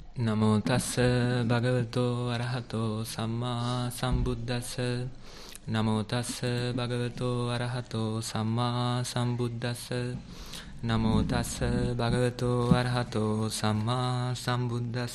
නමෝ තස්ස භගවතෝ අරහතෝ සම්මා සම්බුද්දස්ස. නමෝ තස්ස භගවතෝ අරහතෝ සම්මා සම්බුද්දස්ස. නමෝ තස්ස භගවතෝ අරහතෝ සම්මා සම්බුද්දස්ස.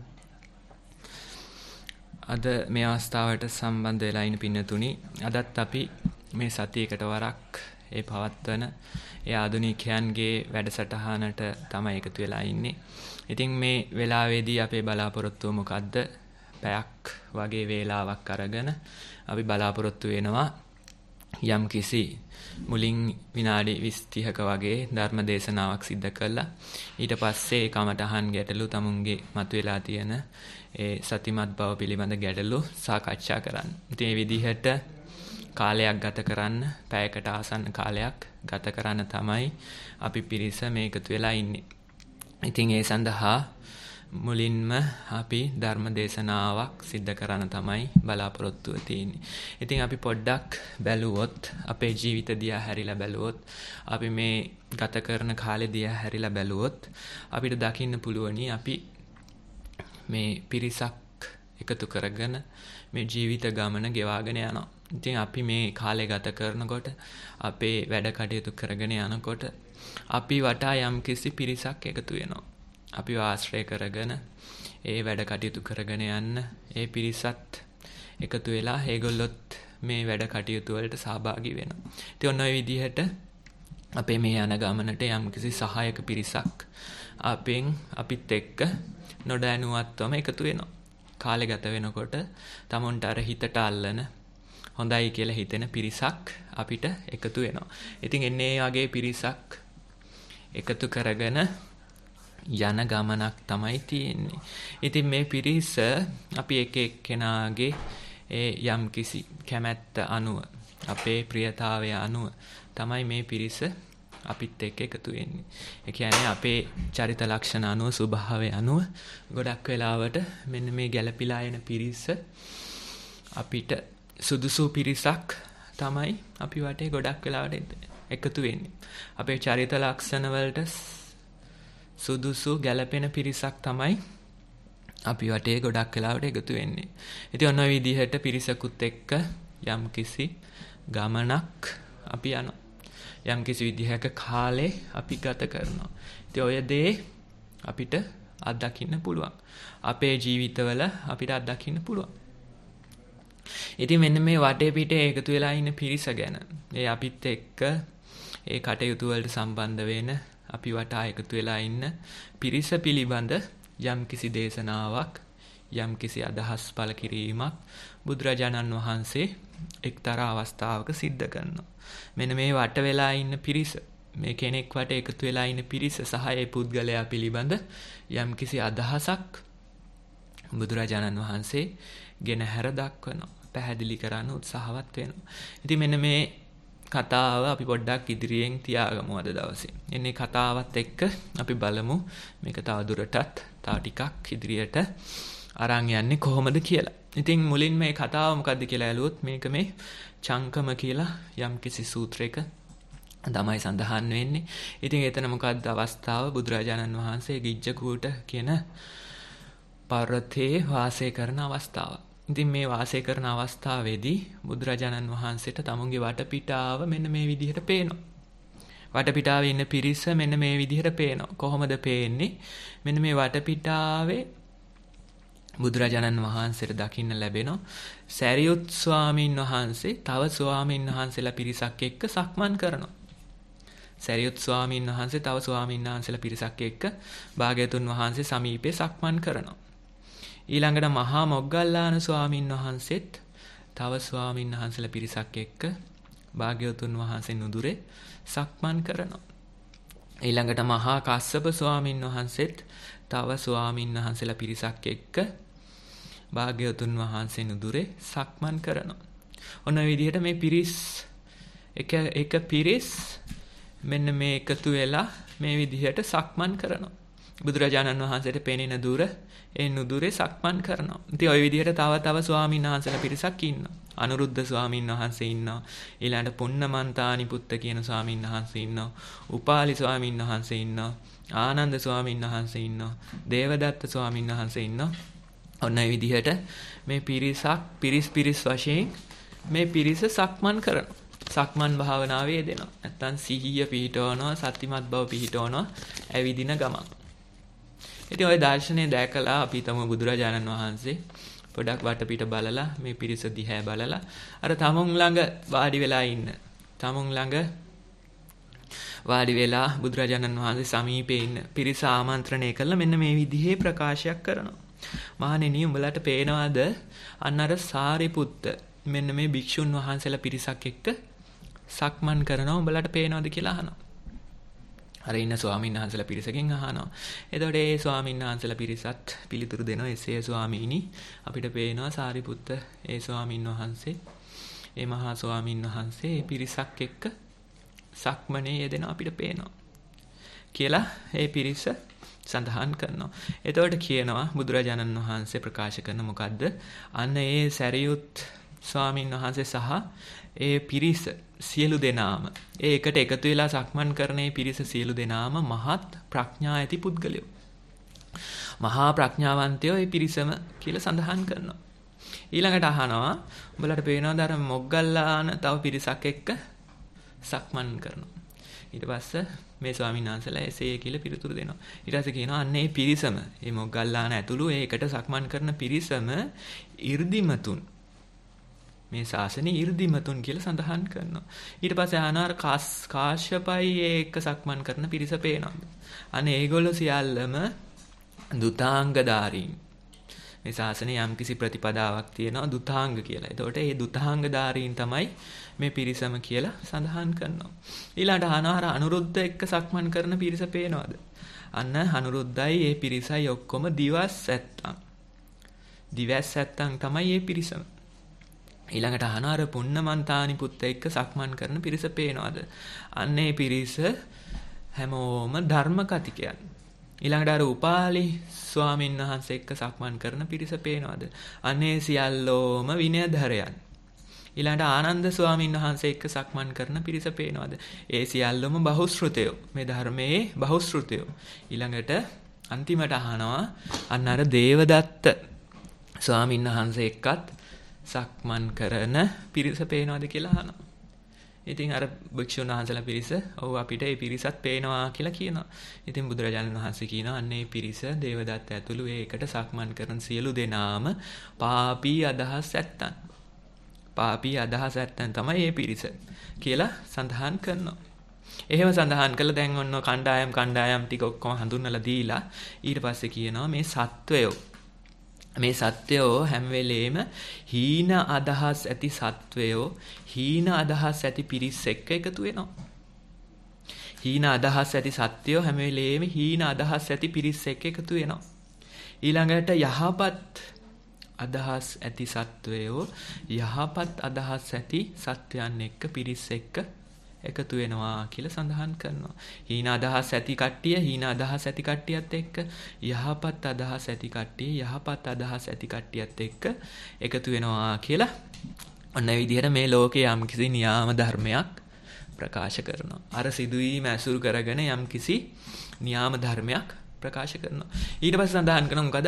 අද මේ අවස්ථාවට සම්බන්ධ වෙලා ඉන්න පින්නතුනි, අදත් අපි මේ සතියකට වරක් ඒ පවත්වන ඒ ආධුනිකයන්ගේ වැඩසටහනට තමයි එකතු වෙලා ඉන්නේ. ඉතින් මේ වෙලාවේදී අපේ බලාපොරොත්තුව මොකද්ද? පැයක් වගේ වේලාවක් අරගෙන අපි බලාපොරොත්තු වෙනවා යම් කිසි මුලින් විනාඩි 20-30ක වගේ ධර්ම දේශනාවක් සිද්ධ කළා. ඊට පස්සේ කමටහන් ගැටලු තමුන්ගේ මතුවලා තියෙන ඒ සතිමත් බව පිළිබඳ ගැටලු සාකච්ඡා කරන්න. ඉතින් මේ විදිහට කාලයක් ගත කරන්න, පැයකට ආසන්න කාලයක් ගත කරන්න තමයි අපි පිරිස මේ එකතු වෙලා ඉන්නේ. ඉතින් ඒ සඳහා මුලින්ම අපි ධර්ම දේශනාවක් සිද්ධ කරන්න තමයි බලාපොරොත්තුව තියෙන්නේ. ඉතින් අපි පොඩ්ඩක් බැලුවොත්, අපේ ජීවිත දිහා හැරිලා බැලුවොත්, අපි මේ ගත කරන කාලේ දිහා හැරිලා බැලුවොත් අපිට දකින්න පුළුවනි අපි මේ පිරිසක් එකතු කරගෙන මේ ජීවිත ගමන ගෙවාගෙන යනවා. ඉතින් අපි මේ කාලේ ගත කරනකොට, අපේ වැඩ කටයුතු කරගෙන යනකොට අපි වටා යම් කිසි පිරිසක් එකතු වෙනවා. අපි ආශ්‍රය කරගෙන ඒ වැඩ කටයුතු කරගෙන යන්න ඒ පිරිසත් එකතු වෙලා ඒගොල්ලොත් මේ වැඩ කටයුතු වලට සහභාගී වෙනවා. ඉතින් ඔන්න ඔය විදිහට අපේ මේ යන ගමනට යම් කිසි සහායක පිරිසක් අපිත් එක්ක නොදැනුවත්වම එකතු වෙනවා. කාලේ ගත වෙනකොට තමුන්ට අර හිතට අල්ලන, හොඳයි කියලා හිතෙන පිරිසක් අපිට එකතු වෙනවා. ඉතින් එන්නේ වගේ පිරිසක් එකතු කරගෙන යන ගමනක් තමයි තියෙන්නේ. ඉතින් මේ පිරිස අපි එක එක්කෙනාගේ ඒ යම් කිසි කැමැත්ත අනුව, අපේ ප්‍රියතාවය අනුව තමයි මේ පිරිස අපිත් එක්ක එකතු වෙන්නේ. ඒ කියන්නේ අපේ චරිත ලක්ෂණ අනුව, ස්වභාවය අනුව ගොඩක් වෙලාවට මෙන්න මේ ගැළපීලා එන පිරිස අපිට සුදුසු පිරිසක් තමයි අපි වටේ ගොඩක් වෙලාවට එකතු වෙන්නේ. අපේ චරිත ලක්ෂණ වලට සුදුසු ගැළපෙන පිරිසක් තමයි අපි වටේ ගොඩක් වෙලාවට එකතු වෙන්නේ. ඉතින් ඔන්න ඔය විදිහට පිරිසකුත් එක්ක යම් කිසි ගමනක් අපි යනවා. යම් කිසි විදිහක කාලේ අපි ගත කරනවා. ඉතින් ඔය දේ අපිට අත්දකින්න පුළුවන්. අපේ ජීවිතවල අපිට අත්දකින්න පුළුවන්. ඉතින් මෙන්න මේ වටේ පිටේ එකතු වෙලා ඉන්න පිරිස ගැන, ඒ අපිත් එක්ක ඒ කටයුතු වලට සම්බන්ධ වෙන, අපි වටා එකතු වෙලා ඉන්න පිරිස පිළිබඳ යම් කිසි දේශනාවක්, යම් කිසි අදහස් පළ කිරීමක් බුදුරජාණන් වහන්සේ එක්තරා අවස්ථාවක සිද්ධ කරනවා. මෙන්න මේ වට වෙලා ඉන්න පිරිස, මේ කෙනෙක් වට එකතු වෙලා ඉන්න පිරිස සහ ඒ පුද්ගලයා පිළිබඳ යම් කිසි අදහසක් බුදුරජාණන් වහන්සේ ගෙන හැර දක්වනවා, පැහැදිලි කරන්න උත්සාහවත් වෙනවා. ඉතින් මෙන්න මේ කතාව අපි පොඩ්ඩක් ඉදිරියෙන් තියාගමු අද දවසේ. එන්නේ කතාවත් එක්ක අපි බලමු මේක තව දුරටත් තව ටිකක් ඉදිරියට අරන් යන්නේ කොහොමද කියලා. ඉතින් මුලින් මේ කතාව මොකද්ද කියලා ඇලුවොත්, මේක මේ චංකම කියලා යම් කිසි සූත්‍රයක තමයි සඳහන් වෙන්නේ. ඉතින් එතන මොකද්ද අවස්ථාව? බුදුරජාණන් වහන්සේ ගිජ්ජකූට කියන පර්වතයේ වාසය කරන අවස්ථාව. ඉතින් මේ වාසය කරන අවස්ථාවේදී බුදුරජාණන් වහන්සේට තමුන්ගේ වටපිටාව මෙන්න මේ විදිහට පේනවා. වටපිටාවේ ඉන්න පිරිස මෙන්න මේ විදිහට පේනවා. කොහොමද පේන්නේ? මෙන්න මේ වටපිටාවේ බුදුරජාණන් වහන්සේට දකින්න ලැබෙනවා සැරියුත් ස්වාමීන් වහන්සේ තව ස්වාමීන් වහන්සේලා පිරිසක් එක්ක සක්මන් කරනවා. සැරියුත් ස්වාමීන් වහන්සේ තව ස්වාමීන් වහන්සේලා පිරිසක් එක්ක භාග්‍යවතුන් වහන්සේ සමීපේ සක්මන් කරනවා. ඊළඟට මහා මොග්ගල්ලාන ස්වාමීන් වහන්සේත් තව ස්වාමීන් වහන්සේලා පිරිසක් එක්ක භාග්‍යවතුන් වහන්සේ නුදුරේ සක්මන් කරනවා. ඊළඟට මහා කස්සප ස්වාමීන් වහන්සේත් තව ස්වාමීන් වහන්සේලා පිරිසක් එක්ක භාග්‍යවතුන් වහන්සේ නුදුරේ සක්මන් කරනවා. ඔන්න ඔය විදිහට මේ පිරිස් එක පිරිස් මෙන්න මේ එකතු වෙලා මේ විදිහට සක්මන් කරනවා. බුදුරජාණන් වහන්සේට පෙනෙන දුර ඒ නුදුරේ සක්මන් කරනවා. ඉතින් ওই විදිහට තව ස්වාමීන් වහන්සේලා පිරිසක් ඉන්නවා. අනුරුද්ධ ස්වාමීන් වහන්සේ ඉන්නවා. ඊළඟට පුන්නමන්තානි පුත්ත කියන ස්වාමීන් වහන්සේ ඉන්නවා. උපාලි ස්වාමීන් වහන්සේ ඉන්නවා. ආනන්ද ස්වාමීන් වහන්සේ ඉන්නවා. දේවදත්ත ස්වාමීන් වහන්සේ ඉන්නවා. ඔන්න ඒ විදිහට මේ පිරිස් වශයෙන් මේ පිරිස සක්මන් කරනවා. සක්මන් භාවනාවේ යෙදෙනවා. නැත්තම් සිහිය පිහිටවනවා, සතිමත් බව පිහිටවනවා, ඇවිදින ගමන්. ඉතින් ওই දර්ශනේ දැකලා අපි තමු බුදුරජාණන් වහන්සේ පොඩක් වටපිට බලලා මේ පිරිස දිහා බලලා අර තමුන් ළඟ වාඩි වෙලා ඉන්න. තමුන් ළඟ වාඩි වෙලා බුදුරජාණන් වහන්සේ සමීපේ ඉන්න පිරිස ආමන්ත්‍රණය කළා මෙන්න මේ විදිහේ ප්‍රකාශයක් කරනවා. මහණෙනි උඹලට පේනවාද අන්න අර සාරිපුත්ත මෙන්න මේ භික්ෂුන් වහන්සේලා පිරිසක් එක්ක සක්මන් කරනවා උඹලට පේනවද කියලා අහනවා. අර ඉන්න ස්වාමීන් වහන්සේලා පිරිසකින් අහනවා. එතකොට ඒ ස්වාමීන් වහන්සේලා පිරිසත් පිළිතුරු දෙනවා එසේ ස්වාමීනි අපිට පේනවා සාරිපුත්ත ඒ ස්වාමීන් වහන්සේ ඒ මහා ස්වාමීන් වහන්සේ පිරිසක් එක්ක සක්මනේ යෙදෙන අපිට පේනවා කියලා ඒ පිරිස සඳහන් කරනවා. එතකොට කියනවා බුදුරජාණන් වහන්සේ ප්‍රකාශ කරන මොකද්ද? අන්න ඒ සැරියුත් ස්වාමීන් වහන්සේ සහ ඒ පිරිස සියලු දෙනාම ඒ එකට එකතු වෙලා සක්මන් කරන ඒ පිරිස සියලු දෙනාම මහත් ප්‍රඥා ඇති පුද්ගලයෝ. මහා ප්‍රඥාවන්තයෝ ඒ පිරිසම කියලා සඳහන් කරනවා. ඊළඟට අහනවා උඹලට පේනවද අර මොග්ගල්ලාන තව පිරිසක් එක්ක සක්මන් කරනවා. ඊට පස්සේ මේ ස්වාමීන් වහන්සේලා එසේ කියලා පිළිතුරු දෙනවා. ඊට පස්සේ කියනවා අන්න ඒ පිරිසම මේ මොග්ගල්ලාන ඇතුළු ඒකට සක්මන් කරන පිරිසම 이르දිමතුන් මේ ශාසනයේ 이르දිමතුන් කියලා සඳහන් කරනවා. ඊට පස්සේ ආනාර කාශ්‍යපයි ඒක සක්මන් කරන පිරිස පේනවා. අනේ ඒගොල්ලෝ සියල්ලම දුතාංගධාරීන්. මේ ශාසනයේ යම්කිසි ප්‍රතිපදාවක් තියෙනවා දුතාංග කියලා. එතකොට මේ දුතාංගධාරීන් තමයි මේ පිරිසම කියලා සඳහන් කරනවා. ඊළඟට ආනාර අනුරුද්ධ එක්ක සක්මන් කරන පිරිස පේනවද? අන්න අනුරුද්ධයි මේ පිරිසයි ඔක්කොම දිවස් ඇත්තන්. දිවස් ඇත්තන් තමයි මේ පිරිසම. ඊළඟට අහනාර පුන්නමන්තානි පුත්ත එක්ක සක්මන් කරන පිරිස පේනවද? අන්නේ පිරිස හැමෝම ධර්ම කතිකයන්. ඊළඟට අර උපාලි ස්වාමීන් වහන්සේ එක්ක සක්මන් කරන පිරිස පේනවද? අන්නේ සියල්ලෝම විනයධරයන්. ඊළඟට ආනන්ද ස්වාමීන් වහන්සේ එක්ක සක්මන් කරන පිරිස පේනවද? ඒ සියල්ලම බහුශ්‍රෘතයෝ. මේ ධර්මයේ බහුශ්‍රෘතයෝ. ඊළඟට අන්තිමට අහනවා අන්න අර දේවදත්ත ස්වාමීන් වහන්සේ එක්කත් සක්මන් කරන පිරිස පේනවද කියලා අහනවා. ඉතින් අර භික්ෂුන් වහන්සේලා පිරිස ඔව් අපිට මේ පිරිසත් පේනවා කියලා කියනවා. ඉතින් බුදුරජාණන් වහන්සේ කියනවා අන්නේ පිරිස දේවදත්ත ඇතුළු ඒකට සක්මන් කරන සියලු දෙනාම පාපී අදහස් ඇත්තන්. පාපී අදහස් ඇත්තන් තමයි මේ පිරිස කියලා සඳහන් කරනවා. එහෙම සඳහන් කළා දැන් ඔන්න කණ්ඩායම් ටික ඔක්කොම හඳුන්වලා දීලා ඊට පස්සේ කියනවා මේ සත්වයෝ හැම වෙලේම හීන අදහස් ඇති සත්වයෝ හීන අදහස් ඇති පිරිස් එක්ක එකතු වෙනවා. හීන අදහස් ඇති සත්වයෝ හැම වෙලේම හීන අදහස් ඇති පිරිස් එක්ක එකතු වෙනවා. ඊළඟට යහපත් අදහස් ඇති සත්වයෝ යහපත් අදහස් ඇති සත්වයන් එක්ක පිරිස් එක්ක එකතු වෙනවා කියලා සඳහන් කරනවා. හීන අදහස් ඇති කට්ටිය හීන අදහස් ඇති කට්ටියත් එක්ක යහපත් අදහස් ඇති කට්ටිය යහපත් අදහස් ඇති කට්ටියත් එක්ක එකතු වෙනවා කියලා ඔන්න ඒ විදිහට මේ ලෝකේ යම්කිසි න්‍යාම ධර්මයක් ප්‍රකාශ කරනවා. අර සිදුවීම ඇසුරු කරගෙන යම්කිසි න්‍යාම ධර්මයක් ප්‍රකාශ කරනවා. ඊට පස්සේ සඳහන් කරනවා මොකද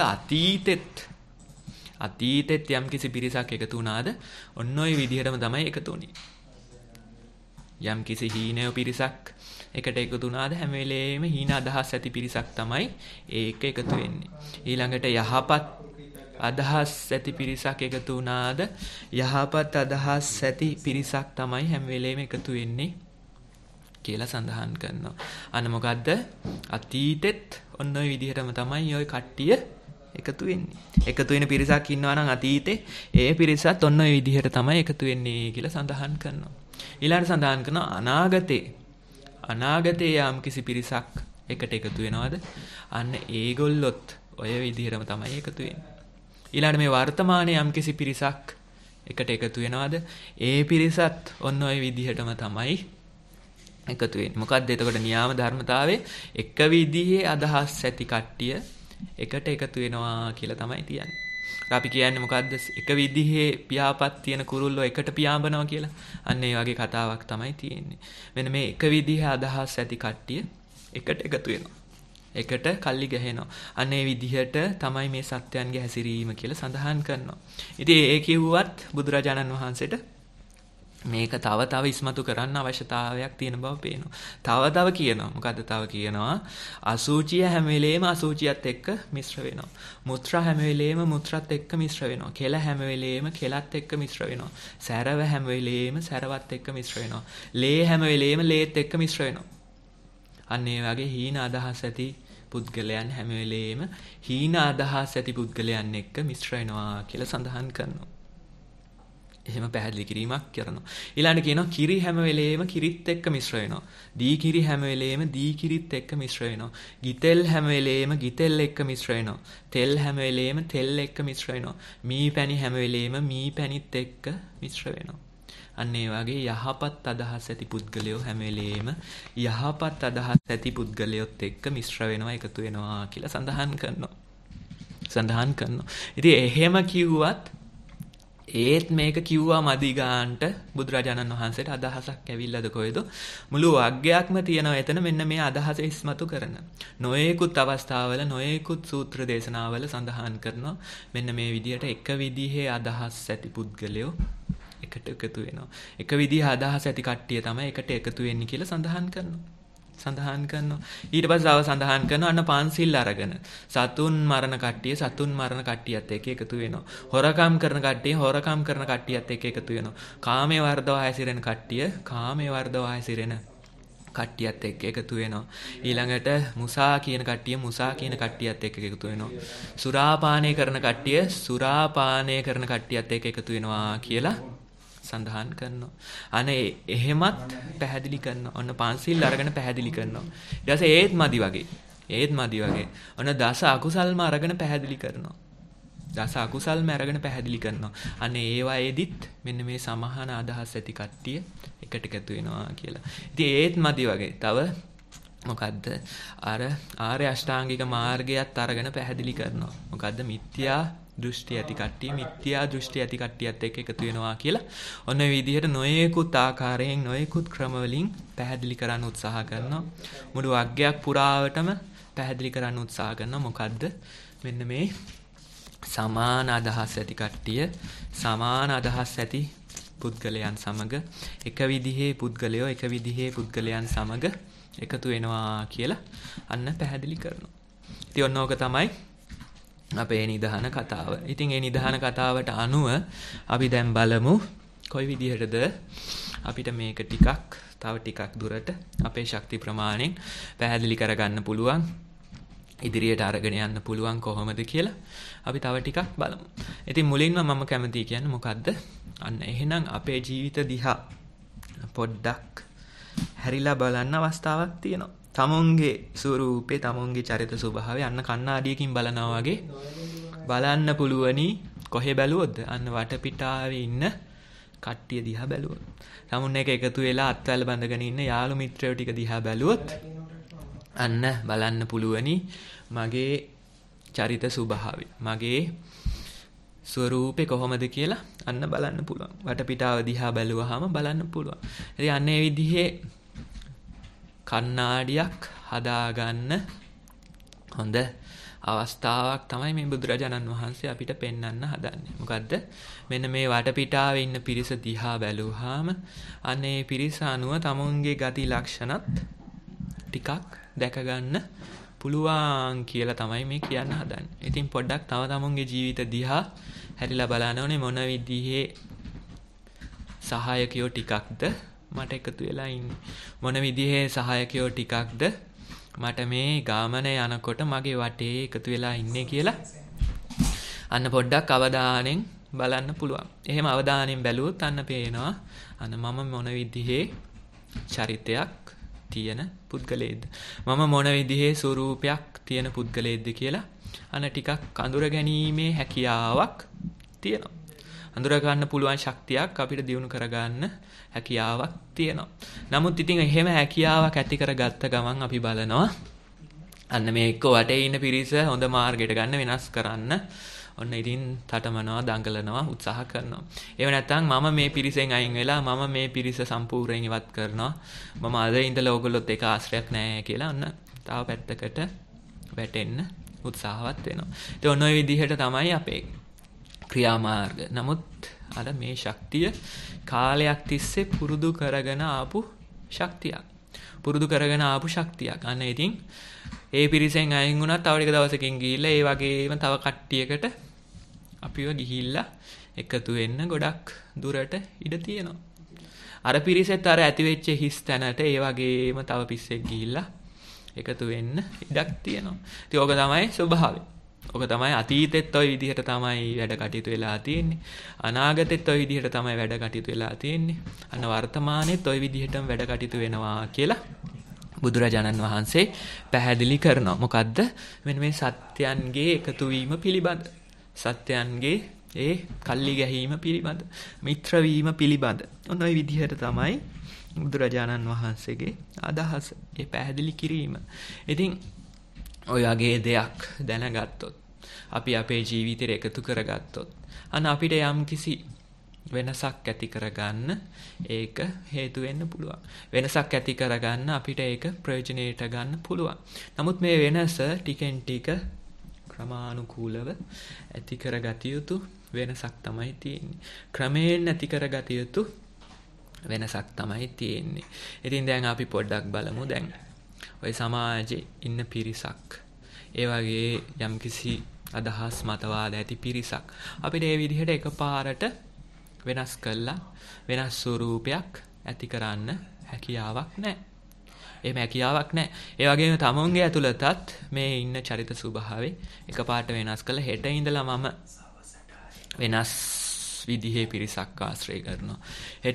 අතීතෙත් යම්කිසි පිරිසක් එකතු වුණාද ඔන්න ඔය විදිහටම තමයි එකතු වුනේ. යම් කිසි හීනය පිරිසක් එකට එකතු වුණාද හැම වෙලේම හීන අදහස් ඇති පිරිසක් තමයි ඒක එකතු වෙන්නේ. ඊළඟට යහපත් අදහස් ඇති පිරිසක් එකතු වුණාද යහපත් අදහස් ඇති පිරිසක් තමයි හැම වෙලේම එකතු වෙන්නේ කියලා සඳහන් කරනවා. අන්න මොකද්ද? අතීතෙත් ඔන්න ඔය විදිහටම තමයි ඔය කට්ටිය එකතු වෙන්නේ. එකතු වෙන පිරිසක් ඉන්නවා නම් අතීතේ ඒ පිරිසත් ඔන්න ඔය විදිහට තමයි එකතු වෙන්නේ කියලා සඳහන් කරනවා. ඊළඟට සඳහන් කරනවා අනාගතේ යම් කිසි පිරිසක් එකට එකතු වෙනවද? අන්න ඒගොල්ලොත් ඔය විදිහටම තමයි එකතු වෙන්නේ. ඊළඟට මේ වර්තමානයේ යම් කිසි පිරිසක් එකට එකතු වෙනවද? ඒ පිරිසත් ඔන්න ඔය විදිහටම තමයි එකතු වෙන්නේ. මොකද්ද එතකොට න්‍යාම ධර්මතාවයේ එක විදිහේ අදහස් ඇති කට්ටිය එකට එකතු වෙනවා කියලා තමයි කියන්නේ. අපි කියන්නේ මොකද්ද? එක විදිහේ පියාපත් තියෙන කුරුල්ලෝ එකට පියාඹනවා කියලා. අන්න ඒ වගේ කතාවක් තමයි තියෙන්නේ. මෙන්න මේ එක විදිහේ අදහස් ඇති කට්ටිය එකට එකතු වෙනවා. එකට කල්ලි ගහනවා. අන්න ඒ විදිහට තමයි මේ සත්‍යයන්ගේ හැසිරීම කියලා සඳහන් කරනවා. ඉතින් ඒ කිව්වත් බුදුරජාණන් වහන්සේට මේක තව ඉස්මතු කරන්න අවශ්‍යතාවයක් තියෙන බව පේනවා. තව කියනවා. මොකද්ද තව කියනවා? අසුචිය හැම වෙලේම අසුචියත් එක්ක මිශ්‍ර වෙනවා. මුත්‍රා හැම වෙලේම මුත්‍රාත් එක්ක මිශ්‍ර වෙනවා. කෙල හැම වෙලේම කෙලත් එක්ක මිශ්‍ර වෙනවා. සැරව හැම වෙලේම සැරවත් එක්ක මිශ්‍ර වෙනවා. ලේ හැම වෙලේම ලේත් එක්ක මිශ්‍ර වෙනවා. අන්න ඒ වගේ හීන අදහස් ඇති පුද්ගලයන් හැම වෙලේම හීන අදහස් ඇති පුද්ගලයන් එක්ක මිශ්‍ර වෙනවා කියලා සඳහන් කරනවා. එහෙම පැහැදිලි කිරීමක් කරනවා. ඊළඟට කියනවා කිරි හැම වෙලේම කිරිත් එක්ක මිශ්‍ර වෙනවා. දී කිරි හැම වෙලේම දී කිරිත් එක්ක මිශ්‍ර වෙනවා. ගිතෙල් හැම වෙලේම ගිතෙල් එක්ක මිශ්‍ර වෙනවා. තෙල් හැම වෙලේම තෙල් එක්ක මිශ්‍ර වෙනවා. මී පැණි හැම වෙලේම මී පැණිත් එක්ක මිශ්‍ර වෙනවා. අන්න ඒ වගේ යහපත් අදහස් ඇති පුද්ගලයෝ හැම වෙලේම යහපත් අදහස් ඇති පුද්ගලයොත් එක්ක මිශ්‍ර වෙනවා එකතු වෙනවා කියලා සඳහන් කරනවා. ඉතින් එහෙම කිව්වත් ඒත් මේක කිව්වා මදි ගාන්ට බුදුරජාණන් වහන්සේට අදහසක් ඇවිල්ලාද කොහෙද? මුළු වග්ගයක්ම තියෙනවා එතන මෙන්න මේ අදහස ඉස්මතු කරන. නොයෙකුත් අවස්ථාවල නොයෙකුත් සූත්‍ර දේශනාවල සඳහන් කරනවා මෙන්න මේ විදිහට එක විදිහේ අදහස් ඇති පුද්ගලයෝ එකට එකතු වෙනවා. එක විදිහ අදහස් ඇති කට්ටිය තමයි එකට එකතු වෙන්නේ කියලා සඳහන් කරනවා. ඊට පස්සේ සඳහන් කරනවා අන්න පන්සිල් අරගෙන සතුන් මරණ කට්ටියත් එක්ක එකතු වෙනවා. හොරකම් කරන කට්ටිය හොරකම් කරන කට්ටියත් එක්ක එකතු වෙනවා. කාමයේ වර්ධව හැසිරෙන කට්ටිය කාමයේ වර්ධව හැසිරෙන කට්ටියත් එක්ක එකතු වෙනවා. ඊළඟට මුසා කියන කට්ටිය මුසා කියන කට්ටියත් එක්ක එකතු වෙනවා. සුරාපානය කරන කට්ටිය සුරාපානය කරන කට්ටියත් එක්ක එකතු වෙනවා කියලා සඳහන් කරනවා. අනේ එහෙමත් පැහැදිලි කරනවා. ඔන්න පන්සිල් අරගෙන පැහැදිලි කරනවා. ඊට පස්සේ ඒත් මදි වගේ. ඔන්න දස අකුසල්ම අරගෙන පැහැදිලි කරනවා. අනේ ඒවායේදිත් මෙන්න මේ සමහන අදහස් ඇති කට්ටිය එකට එකතු වෙනවා කියලා. ඉතින් ඒත් මදි වගේ. තව මොකද්ද? අර ආර්ය අෂ්ටාංගික මාර්ගයත් අරගෙන පැහැදිලි කරනවා. මොකද්ද? මිත්‍යා දෘෂ්ටි ඇති කට්ටියත් එක්ක එකතු වෙනවා කියලා. ඔන්න ඔය විදිහට නොයෙකුත් ආකාරයෙන් නොයෙකුත් ක්‍රමවලින් පැහැදිලි කරන්න උත්සාහ කරනවා. මුළු වග්ගයක් පුරාවටම පැහැදිලි කරන්න උත්සාහ කරනවා. මොකද්ද? මෙන්න මේ සමාන අදහස් ඇති කට්ටිය සමාන අදහස් ඇති පුද්ගලයන් සමග එක විදිහේ පුද්ගලයන් සමග එකතු වෙනවා කියලා අන්න පැහැදිලි කරනවා. ඉතින් ඔන්න ඕක තමයි අපේ නිදහන කතාව. ඉතින් ඒ නිදහන කතාවට අනුව අපි දැන් බලමු කොයි විදිහටද අපිට මේක තව ටිකක් දුරට අපේ ශක්ති ප්‍රමාණයෙන් පැහැදිලි කරගන්න පුළුවන්, ඉදිරියට අරගෙන යන්න පුළුවන් කොහොමද කියලා අපි තව ටිකක් බලමු. ඉතින් මුලින්ම මම කැමතියි කියන්නේ මොකද්ද? අන්න එහෙනම් අපේ ජීවිත දිහා පොඩ්ඩක් හැරිලා බලන්න අවස්ථාවක් තියෙනවා. තමුන්ගේ ස්වරූපේ තමුන්ගේ චරිත ස්වභාවය අන්න කණ්ණාඩියකින් බලනවා වගේ බලන්න පුළුවනි. කොහේ බැලුවොත්ද? අන්න වටපිටාවේ ඉන්න කට්ටිය දිහා බැලුවොත්. තමුන් එක එකතු වෙලා අත්වැල් බඳගෙන ඉන්න යාළු මිත්‍රයෝ ටික දිහා බැලුවොත් අන්න බලන්න පුළුවනි මගේ චරිත ස්වභාවය, මගේ ස්වරූපේ කොහොමද කියලා අන්න බලන්න පුළුවන්. වටපිටාව දිහා බැලුවාම බලන්න පුළුවන්. ඉතින් අන්න ඒ විදිහේ කණ්ණාඩියක් හදාගන්න හොඳ අවස්ථාවක් තමයි මේ බුදුරජාණන් වහන්සේ අපිට පෙන්වන්න හදන්නේ. මොකද්ද? මෙන්න මේ වටපිටාවේ ඉන්න පිරිස දිහා බැලුවාම අනේ පිරිස අනුව තමුන්ගේ ගති ලක්ෂණත් ටිකක් දැක ගන්න පුළුවන් කියලා තමයි මේ කියන්න හදන්නේ. ඉතින් පොඩ්ඩක් තව තමුන්ගේ ජීවිත දිහා හැරිලා බලන්න ඕනේ මොන විදිහේ සහායකයෝ ටිකක්ද මට එකතු වෙලා ඉන්නේ. මොන විදිහේ සහායකයෝ ටිකක්ද මට මේ ගාමනේ යනකොට මගේ වටේ එකතු වෙලා ඉන්නේ කියලා අන්න පොඩ්ඩක් අවධානයෙන් බලන්න පුළුවන්. එහෙම අවධානයෙන් බැලුවොත් අන්න පේනවා අන්න මම මොන විදිහේ චරිතයක් තියෙන පුද්ගලයෙක්ද, මම මොන විදිහේ ස්වරූපයක් තියෙන පුද්ගලයෙක්ද කියලා අන්න ටිකක් අඳුර ගැනීමේ හැකියාවක් තියෙනවා. අඳුර ගන්න පුළුවන් ශක්තියක් අපිට දියුණු කරගන්න හැකියාවක් තියෙනවා. නමුත් ඉතින් එහෙම හැකියාවක් ඇති කරගත්ත ගමන් අපි බලනවා අන්න මේ එක්ක වටේ ඉන්න පිරිස හොඳ මාර්ගයට ගන්න වෙනස් කරන්න ඔන්න ඉතින් තටමනවා, දඟලනවා, උත්සාහ කරනවා. ඒව නැත්තම් මම මේ පිරිසෙන් අයින් වෙලා මම මේ පිරිස සම්පූර්ණයෙන් ඉවත් කරනවා. මම අද ඉඳලා ඕගොල්ලොත් එක ආශ්‍රයක් නැහැ කියලා ඔන්න තව පැත්තකට වැටෙන්න උත්සාහවත් වෙනවා. ඉතින් ඔන්න ඔය විදිහට තමයි අපේ ක්‍රියාමාර්ග. නමුත් අර මේ ශක්තිය කාලයක් තිස්සේ පුරුදු කරගෙන ආපු ශක්තියක්. පුරුදු කරගෙන ආපු ශක්තියක්. අන්න ඉතින් ඒ පිරිසෙන් අයින් වුණා තව ටික දවසකින් ගිහිල්ලා ඒ වගේම තව කට්ටියකට අපිව ගිහිල්ලා එකතු වෙන්න ගොඩක් දුරට ඉඩ තියෙනවා. අර පිරිසෙත් අර ඇති වෙච්ච හිස් තැනට ඒ වගේම තව පිස්සෙක් ගිහිල්ලා එකතු වෙන්න ඉඩක් තියෙනවා. ඉතින් ඕක තමයි ස්වභාවය. ඕක තමයි අතීතෙත් ওই විදිහට තමයි වැඩ කටයුතු වෙලා තියෙන්නේ. අනාගතෙත් ওই විදිහට තමයි වැඩ කටයුතු වෙලා තියෙන්නේ. අන්න වර්තමානෙත් ওই විදිහටම වැඩ කටයුතු වෙනවා කියලා බුදුරජාණන් වහන්සේ පැහැදිලි කරනවා. මොකද්ද? මෙන්න මේ සත්‍යයන්ගේ එකතු වීම පිළිබඳ. සත්‍යයන්ගේ ඒ කල්ලි ගැහිම පිළිබඳ, මිත්‍ර වීම පිළිබඳ. ඔන්න ඔය විදිහට තමයි බුදුරජාණන් වහන්සේගේ අදහස. ඒ පැහැදිලි කිරීම. ඉතින් ඔය වගේ දෙයක් දැනගත්තොත්, අපි අපේ ජීවිතේට එකතු කරගත්තොත්, අන්න අපිට යම්කිසි වෙනසක් ඇති කරගන්න ඒක හේතු වෙන්න පුළුවන්. වෙනසක් ඇති කරගන්න අපිට ඒක ප්‍රයෝජනෙට ගන්න පුළුවන්. නමුත් මේ වෙනස ටිකෙන් ටික ක්‍රමානුකූලව ඇති කරගත යුතු වෙනසක් තමයි තියෙන්නේ. ක්‍රමයෙන් ඇති කරගත යුතු වෙනසක් තමයි තියෙන්නේ. ඉතින් දැන් අපි පොඩ්ඩක් බලමු. දැන් ඔය සමාජයේ ඉන්න පිරිසක්, ඒ වගේ යම්කිසි අදහස් මතවාද ඇති පිරිසක් අපිට ඒ විදිහට එකපාරට වෙනස් කළා වෙනස් ස්වරූපයක් ඇති කරන්න හැකියාවක් නැහැ. එහෙම හැකියාවක් නැහැ. ඒ වගේම තමුන්ගේ ඇතුළතත් මේ ඉන්න චරිත ස්වභාවය එකපාරට වෙනස් කළා හෙට ඉඳලා මම වෙනස් විදිහේ පිරිසක් ආශ්‍රය කරනවා. හෙට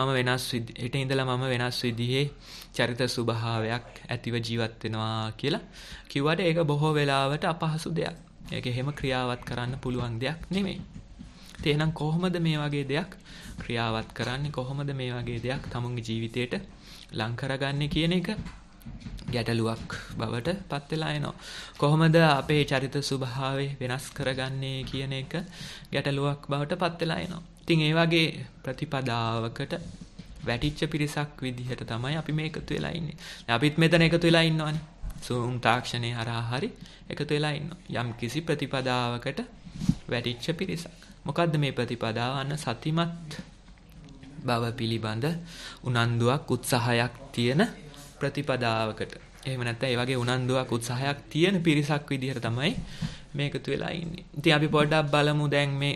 ඉඳලා මම වෙනස් විදිහේ චරිත ස්වභාවයක් ඇතිව ජීවත් වෙනවා කියලා කිව්වට ඒක බොහෝ වෙලාවට අපහසු දෙයක්. ඒක එහෙම ක්‍රියාවත් කරන්න පුළුවන් දෙයක් නෙමෙයි. එහෙනම් කොහොමද මේ වගේ දෙයක් ක්‍රියාවත් කරන්නේ? කොහොමද මේ වගේ දෙයක් තමුන්ගේ ජීවිතේට ලං කරගන්නේ කියන එක ගැටලුවක් බවට පත් වෙලා එනවා. කොහොමද අපේ චරිත ස්වභාවය වෙනස් කරගන්නේ කියන එක ගැටලුවක් බවට පත් වෙලා එනවා. ඉතින් ඒ වගේ ප්‍රතිපදාවකට වැටිච්ච පිරිසක් විදිහට තමයි අපි මේ එකතු වෙලා ඉන්නේ. අපිත් මෙතන එකතු වෙලා ඉන්නවනේ. Zoom තාක්ෂණේ හරහා හරි එකතු වෙලා ඉන්නවා. යම් කිසි ප්‍රතිපදාවකට වැටිච්ච පිරිසක්. මොකද්ද මේ ප්‍රතිපදාව? අන්න සතිමත් බව පිළිබඳ උනන්දුවක් උත්සාහයක් තියෙන ප්‍රතිපදාවකට. එහෙම නැත්නම් ඒ වගේ උනන්දුවක් උත්සාහයක් තියෙන පිරිසක් විදිහට තමයි මේ එකතු වෙලා ඉන්නේ. ඉතින් අපි පොඩ්ඩක් බලමු දැන් මේ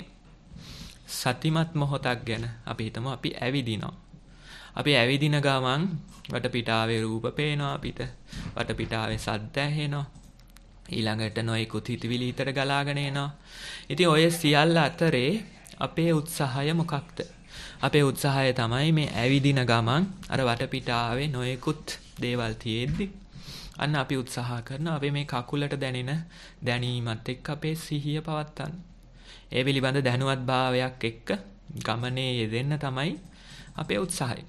සතිමත් මොහොතක් ගැන. අපි හිතමු අපි ඇවිදිනවා. අපි ඇවිදින ගමන් වටපිටාවේ රූප පේනවා අපිට. වටපිටාවේ ශබ්ද ඇහෙනවා. ඊළඟට නොයෙකුත් හිතවිලි හිතට ගලාගෙන එනවා. ඉතින් ඔය සියල්ල අතරේ අපේ උත්සාහය මොකක්ද? අපේ උත්සාහය තමයි මේ ඇවිදින ගමන් අර වටපිටාවේ නොයෙකුත් දේවල් තියෙද්දි අන්න අපි උත්සාහ කරනවා අපි මේ කකුලට දැනෙන දැනීමත් එක්ක අපේ සිහිය පවත්වන්න. ඒ පිළිබඳ දැනුවත් භාවයක් එක්ක ගමනේ යෙදෙන්න තමයි අපේ උත්සාහය.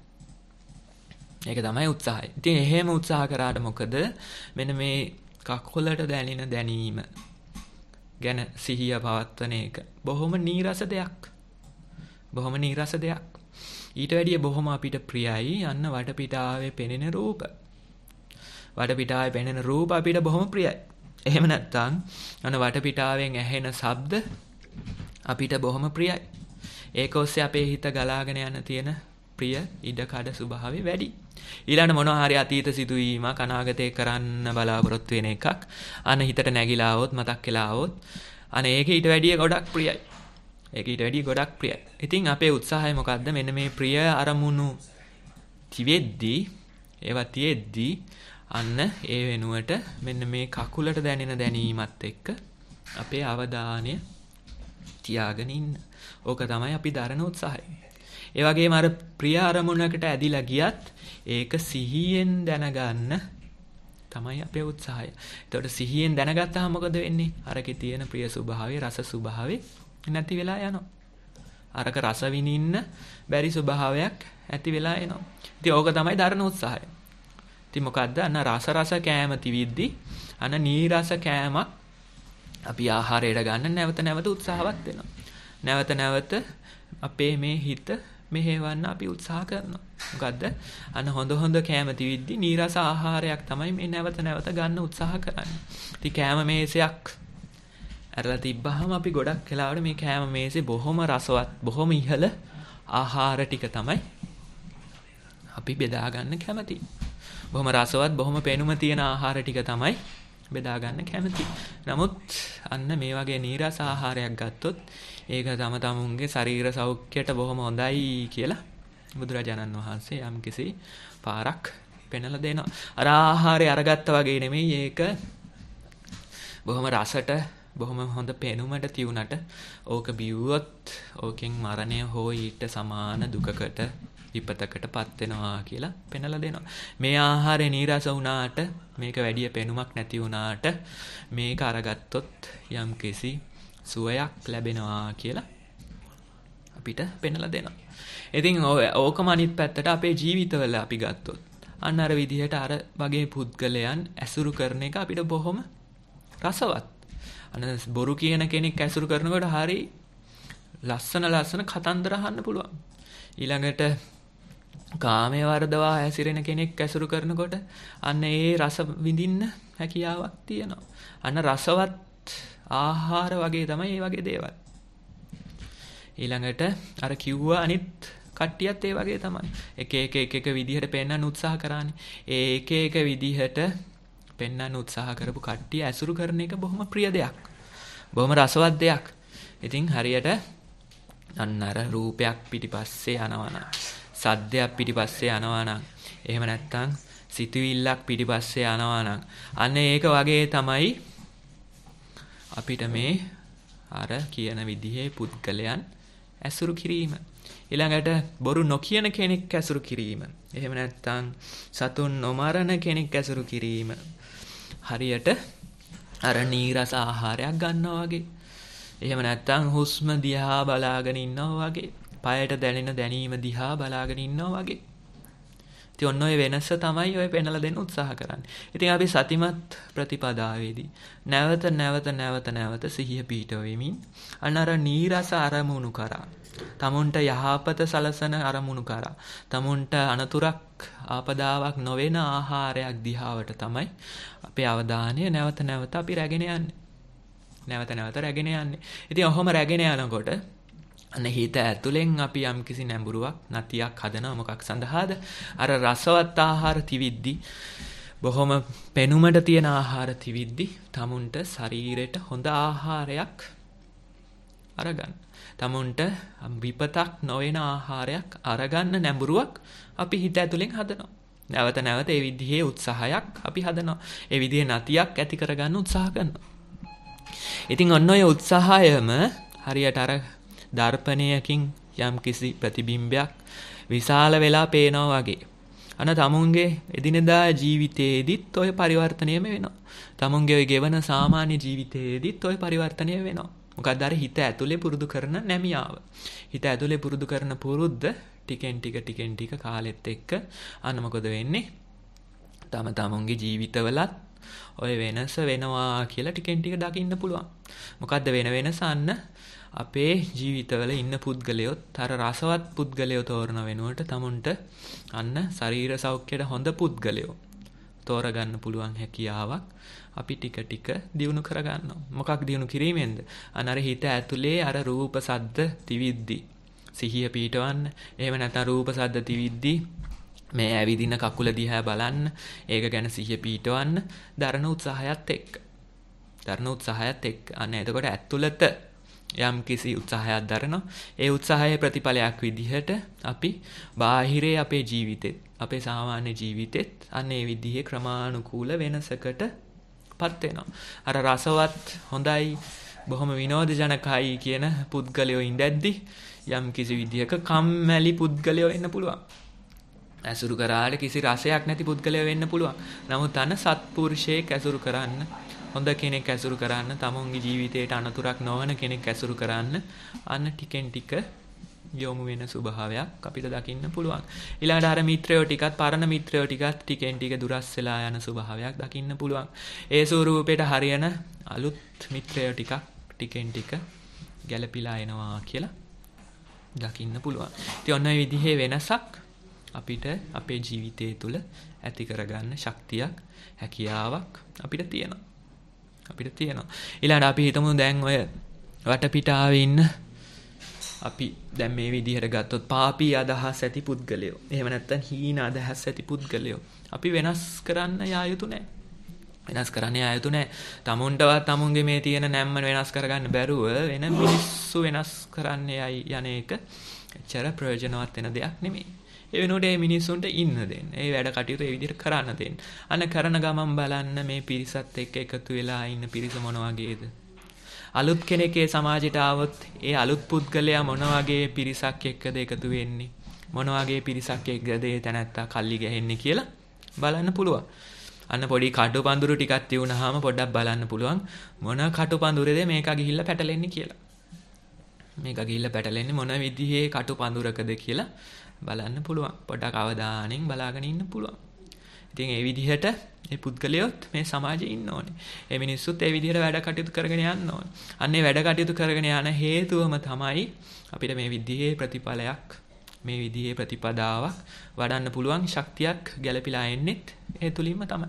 ඒක තමයි උත්සාහය. ඉතින් එහෙම උත්සාහ කරාට මොකද? මෙන්න මේ කකුලට දැනෙන දැනීම ගැන සිහිය පවත්වන එක බොහොම නීරස දෙයක්. බොහොම නීරස දෙයක්. ඊට වැඩිය බොහොම අපිට ප්‍රියයි අන්න වටපිටාවේ පෙනෙන රූප. වටපිටාවේ පෙනෙන රූප අපිට බොහොම ප්‍රියයි. එහෙම නැත්නම් අන්න වටපිටාවෙන් ඇහෙන ශබ්ද අපිට බොහොම ප්‍රියයි. ඒක ඔස්සේ අපේ හිත ගලාගෙන යන තියෙන ප්‍රිය ඉඩකඩ ස්වභාවය වැඩි. ඊළඟ මොනවා හරි අතීත සිදුවීමක් අනාගතේ කරන්න බලාපොරොත්තු වෙන එකක් අන්න හිතට නැగిලා આવොත් මතක් වෙලා આવොත් අන්න ඒක ඊට වැඩිය ගොඩක් ප්‍රියයි. ඒක ඊට වැඩිය ගොඩක් ප්‍රියයි. ඉතින් අපේ උත්සාහය මොකද්ද? මෙන්න මේ ප්‍රිය අරමුණු ඒවා තියෙද්දී අන්න ඒ වෙනුවට මෙන්න මේ කකුලට දැනෙන දැනීමත් එක්ක අපේ අවධානය තියාගෙන ඉන්න. ඕක තමයි අපි දරන උත්සාහය. ඒ වගේම අර ප්‍රිය අරමුණකට ඇදිලා ගියත් ඒක සිහියෙන් දැනගන්න තමයි අපේ උත්සාහය. එතකොට සිහියෙන් දැනගත්තාම මොකද වෙන්නේ? අරකේ තියෙන ප්‍රිය ස්වභාවය, රස ස්වභාවය නැති වෙලා යනවා. අරක රස විඳින්න බැරි ස්වභාවයක් ඇති වෙලා එනවා. ඉතින් ඕක තමයි දරන උත්සාහය. ඉතින් මොකද්ද? අන්න රස කෑම තිවිද්දි අන්න නීරස කෑමක් අපි ආහාරයට ගන්න නැවත නැවත උත්සාහවත් වෙනවා. නැවත නැවත අපේ මේ හිත මෙහෙවන්න අපි උත්සාහ කරනවා. මොකද්ද? අන්න හොඳ කෑම තිවිද්දි නීරස ආහාරයක් තමයි මේ නැවත නැවත ගන්න උත්සාහ කරන්නේ. ඉතින් කෑම මේසයක් අරලා තිබ්බහම අපි ගොඩක් වෙලාවට මේ කෑම මේසේ බොහොම රසවත්, බොහොම ඉහළ ආහාර ටික තමයි අපි බෙදා ගන්න කැමති. බොහොම රසවත්, බොහොම පෙනුම තියෙන ආහාර ටික තමයි බෙදා ගන්න කැමති. නමුත් අන්න මේ වගේ නීරස ආහාරයක් ගත්තොත් ඒක තම තමුන්ගේ ශරීර සෞඛ්‍යයට බොහොම හොඳයි කියලා බුදුරජාණන් වහන්සේ යම්කිසි පාරක් පෙන්වලා දෙනවා. අර ආහාරය අරගත්තා වගේ නෙමෙයි ඒක බොහොම රසට, බොහොම හොඳ පෙනුමට තියුණට ඕක බිව්වොත් ඕකෙන් මරණය හෝ ඊට සමාන දුකකට විපතකටපත් වෙනවා කියලා පෙන්වලා දෙනවා. මේ ආහාරය නීරස වුණාට, මේක වැඩි පෙනුමක් නැති වුණාට මේක අරගත්තොත් යම්කිසි සුවයක් ලැබෙනවා කියලා අපිට පෙන්වලා දෙනවා. ඉතින් ඕකම අනිත් පැත්තට අපේ ජීවිතවල අපි ගත්තොත් අන්න අර විදිහට අර වගේ පුද්ගලයන් ඇසුරු කරන එක අපිට බොහොම රසවත්. අන්න බොරු කියන කෙනෙක් ඇසුරු කරනකොට හරි ලස්සන කතන්දර අහන්න පුළුවන්. ඊළඟට කාමයේ වර්ධවා හැසිරෙන කෙනෙක් ඇසුරු කරනකොට අන්න ඒ රස විඳින්න හැකියාවක් තියෙනවා. අන්න රසවත් ආහාර වගේ තමයි මේ වගේ දේවල්. ඊළඟට අර කිව්වා අනිත් කට්ටියත් ඒ වගේ තමයි. එක විදිහට පෙන්වන්න උත්සාහ කරානේ. ඒ එක විදිහට පෙන්වන්න උත්සාහ කරපු කට්ටිය ඇසුරු කරන එක බොහොම ප්‍රිය දෙයක්. බොහොම රසවත් දෙයක්. ඉතින් හරියට අන්න අර රූපයක් පිටිපස්සේ යනවා නම්, සද්දයක් පිටිපස්සේ යනවා නම්, එහෙම නැත්නම් සිතුවිල්ලක් පිටිපස්සේ යනවා නම් අන්න ඒක වගේ තමයි අපිට මේ අර කියන විදිහේ පුද්ගලයන් ඇසුරු කිරීම. ඊළඟට බොරු නොකියන කෙනෙක් ඇසුරු කිරීම. එහෙම නැත්නම් සතුන් නොමරන කෙනෙක් ඇසුරු කිරීම. හරියට අර නීරස ආහාරයක් ගන්නවා වගේ. එහෙම නැත්නම් හුස්ම දිහා බලාගෙන ඉන්නවා වගේ. පයට දැනෙන දැනීම දිහා බලාගෙන ඉන්නවා වගේ. ඉතින් ඔන්න ඔය වෙනස තමයි ඔය පෙන්වලා දෙන්න උත්සාහ කරන්නේ. ඉතින් අපි සතිමත් ප්‍රතිපදාවේදී නැවත සිහිය පිහිටවෙමින් අන්න අර නීරස අරමුණු කරා, තමුන්ට යහපත සලසන අරමුණු කරා, තමුන්ට අනතුරක් ආපදාවක් නොවන ආහාරයක් දිහාවට තමයි අපේ අවධානය නැවත අපි රැගෙන යන්නේ. නැවත රැගෙන යන්නේ. ඉතින් ඔහොම රැගෙන යනකොට අන්න හිත ඇතුලෙන් අපි යම්කිසි නැඹුරුවක් නැතියක් හදනවා. මොකක් සඳහාද? අර රසවත් ආහාර තිවිද්දි, බොහොම පෙනුමට තියෙන ආහාර තිවිද්දි තමුන්ට ශරීරයට හොඳ ආහාරයක් අරගන්න. තමුන්ට විපතක් නොවන ආහාරයක් අරගන්න නැඹුරුවක් අපි හිත ඇතුලෙන් හදනවා. නැවත ඒ විදිහේ උත්සාහයක් අපි හදනවා. ඒ විදිහේ නැතියක් ඇති කරගන්න උත්සාහ කරනවා. ඉතින් ඔන්න ඔය උත්සාහයම හරියට අර දර්පණයකින් යම්කිසි ප්‍රතිබිම්බයක් විශාල වෙලා පේනවා වගේ. අන්න තමුන්ගේ එදිනෙදා ජීවිතේදීත් ඔය පරිවර්තනයම වෙනවා. තමුන්ගේ ඔය ගෙවන සාමාන්‍ය ජීවිතේදීත් ඔය පරිවර්තනය වෙනවා. මොකද අර හිත ඇතුලේ පුරුදු කරන නැමියාව. හිත ඇතුලේ පුරුදු කරන පුරුද්ද ටිකෙන් ටික කාලෙත් එක්ක අන්න මොකද වෙන්නේ? තමුන්ගේ ජීවිතවලත් ඔය වෙනස වෙනවා කියලා ටිකෙන් ටික දකින්න පුළුවන්. මොකද්ද වෙනස? අන්න අපේ ජීවිතවල ඉන්න පුද්ගලයොත් අර රසවත් පුද්ගලයෝ තෝරන වෙනුවට තමුන්ට අන්න ශරීර සෞඛ්‍යයට හොඳ පුද්ගලයෝ තෝරගන්න පුළුවන් හැකියාවක් අපි ටික දියුණු කරගන්නවා. මොකක් දියුණු කිරීමෙන්ද? අර හිත ඇතුලේ අර රූප සද්ද තිවිද්දි සිහිය පිටවන්න. එහෙම නැත්නම් රූප සද්ද තිවිද්දි මේ ඇවිදින කකුල දිහා බලන්න, ඒක ගැන සිහිය පිටවන්න දරන උත්සාහයත් එක්ක. අන්න එතකොට ඇතුළත යම් කිසි උත්සාහයක් දරනවා. ඒ උත්සාහයේ ප්‍රතිඵලයක් විදිහට අපි බාහිරේ අපේ ජීවිතෙත්, අපේ සාමාන්‍ය ජීවිතෙත් අන්න ඒ විදිහේ ක්‍රමානුකූල වෙනසකටපත් වෙනවා. අර රසවත්, හොඳයි, බොහොම විනෝදජනකයි කියන පුද්ගලයෝ ඉඳද්දි යම් කිසි විදිහක කම්මැලි පුද්ගලයෝ වෙන්න පුළුවන්. ඇසුරු කරාට කිසි රසයක් නැති පුද්ගලයෝ වෙන්න පුළුවන්. නමුත් අන්න සත්පුරුෂයෙක් ඇසුරු කරන්න, හොඳ කෙනෙක් ඇසුරු කරන්න, තමුන්ගේ ජීවිතයට අනතුරක් නොවන කෙනෙක් ඇසුරු කරන්න අන්න ටිකෙන් ටික යොමු වෙන ස්වභාවයක් අපිට දකින්න පුළුවන්. ඊළඟට අර මිත්‍රයෝ ටිකත්, පරණ මිත්‍රයෝ ටිකත් ටිකෙන් ටික දුරස් වෙලා යන ස්වභාවයක් දකින්න පුළුවන්. ඒ ස්වරූපයට හරියන අලුත් මිත්‍රයෝ ටිකක් ටිකෙන් ටික ගැළපීලා එනවා කියලා දකින්න පුළුවන්. ඉතින් ඔන්න ඔය විදිහේ වෙනසක් අපිට අපේ ජීවිතය තුළ ඇති කරගන්න ශක්තියක්, හැකියාවක් අපිට තියෙනවා. ඊළඟට අපි හිතමු දැන් ඔය වටපිටාවේ ඉන්න අපි දැන් මේ විදිහට ගත්තොත් පාපී අදහස් ඇති පුද්ගලයෝ. එහෙම නැත්නම් හීන අදහස් ඇති පුද්ගලයෝ. අපි වෙනස් කරන්න යා යුතු නැහැ. තමුන්ටවත් තමුන්ගේ මේ තියෙන නැම්ම වෙනස් කරගන්න බැරුව වෙන මිනිස්සු වෙනස් කරන්න යන එක එච්චර ප්‍රයෝජනවත් වෙන දෙයක් නෙමෙයි. ඒ වෙනුවට මේ මිනිස්සුන්ට ඉන්න දෙන්න. ඒ වැඩ කටයුතු ඒ විදිහට කරන්න දෙන්න. අන්න කරන ගමන් බලන්න මේ පිරිසත් එක්ක එකතු වෙලා ඉන්න පිරිස මොන වගේද? අලුත් කෙනෙක් ඒ සමාජයට ආවොත් ඒ අලුත් පුද්ගලයා මොන වගේ පිරිසක් එක්කද එකතු වෙන්නේ? මොන වගේ පිරිසක් එක්කද ඒ තැනැත්තා කල්ලි ගහන්නේ කියලා බලන්න පුළුවන්. අන්න පොඩි කටුපඳුරු ටිකක් තියුණාම පොඩ්ඩක් බලන්න පුළුවන් මොන කටුපඳුරේද මේක ගිහිල්ලා පැටලෙන්නේ කියලා. මේක ගිහිල්ලා පැටලෙන්නේ මොන විදිහේ කටුපඳුරකද කියලා බලන්න පුළුවන්. පොඩ්ඩක් අවධානයෙන් බලාගෙන ඉන්න පුළුවන්. ඉතින් ඒ විදිහට මේ පුද්ගලයොත් මේ සමාජයේ ඉන්න ඕනේ. මේ මිනිස්සුත් ඒ විදිහට වැඩ කටයුතු කරගෙන යන්න ඕනේ. අන්න ඒ වැඩ කටයුතු කරගෙන යන හේතුවම තමයි අපිට මේ විදිහේ ප්‍රතිඵලයක්, මේ විදිහේ ප්‍රතිපදාවක් වඩන්න පුළුවන් ශක්තියක් ගැලපිලා එන්නෙත් ඒ තුලින්ම තමයි.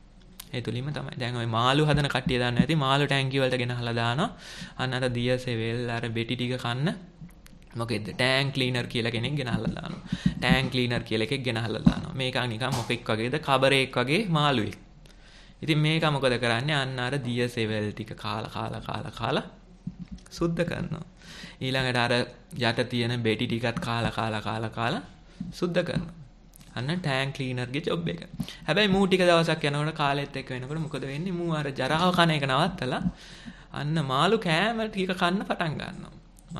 දැන් ওই මාළු හදන කට්ටිය දන්න ඇති මාළු ටැංකිය වලට ගෙනහලා දානවා. අන්න අර දියසෙවල් අර බෙටි ටික කන්න මොකෙද්ද ටැංක් ක්ලීනර් කියලා කෙනෙක් ගෙනහලා දානවා. ටැංක් ක්ලීනර් කියලා එකෙක් ගෙනහලා දානවා. මේක නිකන් මොකෙක් වගේද කබරේක් වගේ මාළුවෙක්. ඉතින් මේක මොකද කරන්නේ? අන්න අර දියසෙවල් ටික කාලා සුද්ධ කරනවා. ඊළඟට අර යට තියෙන බෙටි ටිකත් කාලා සුද්ධ කරනවා. අන්න ටැංක් ක්ලීනර්ගේ ජොබ් එක. හැබැයි මූ ටික දවසක් යනකොට කාලෙත් එක්ක වෙනකොට මොකද වෙන්නේ? මූ අර ජරාව කන එක නවත්තලා අන්න මාළු කෑම ටික කන්න පටන් ගන්නවා.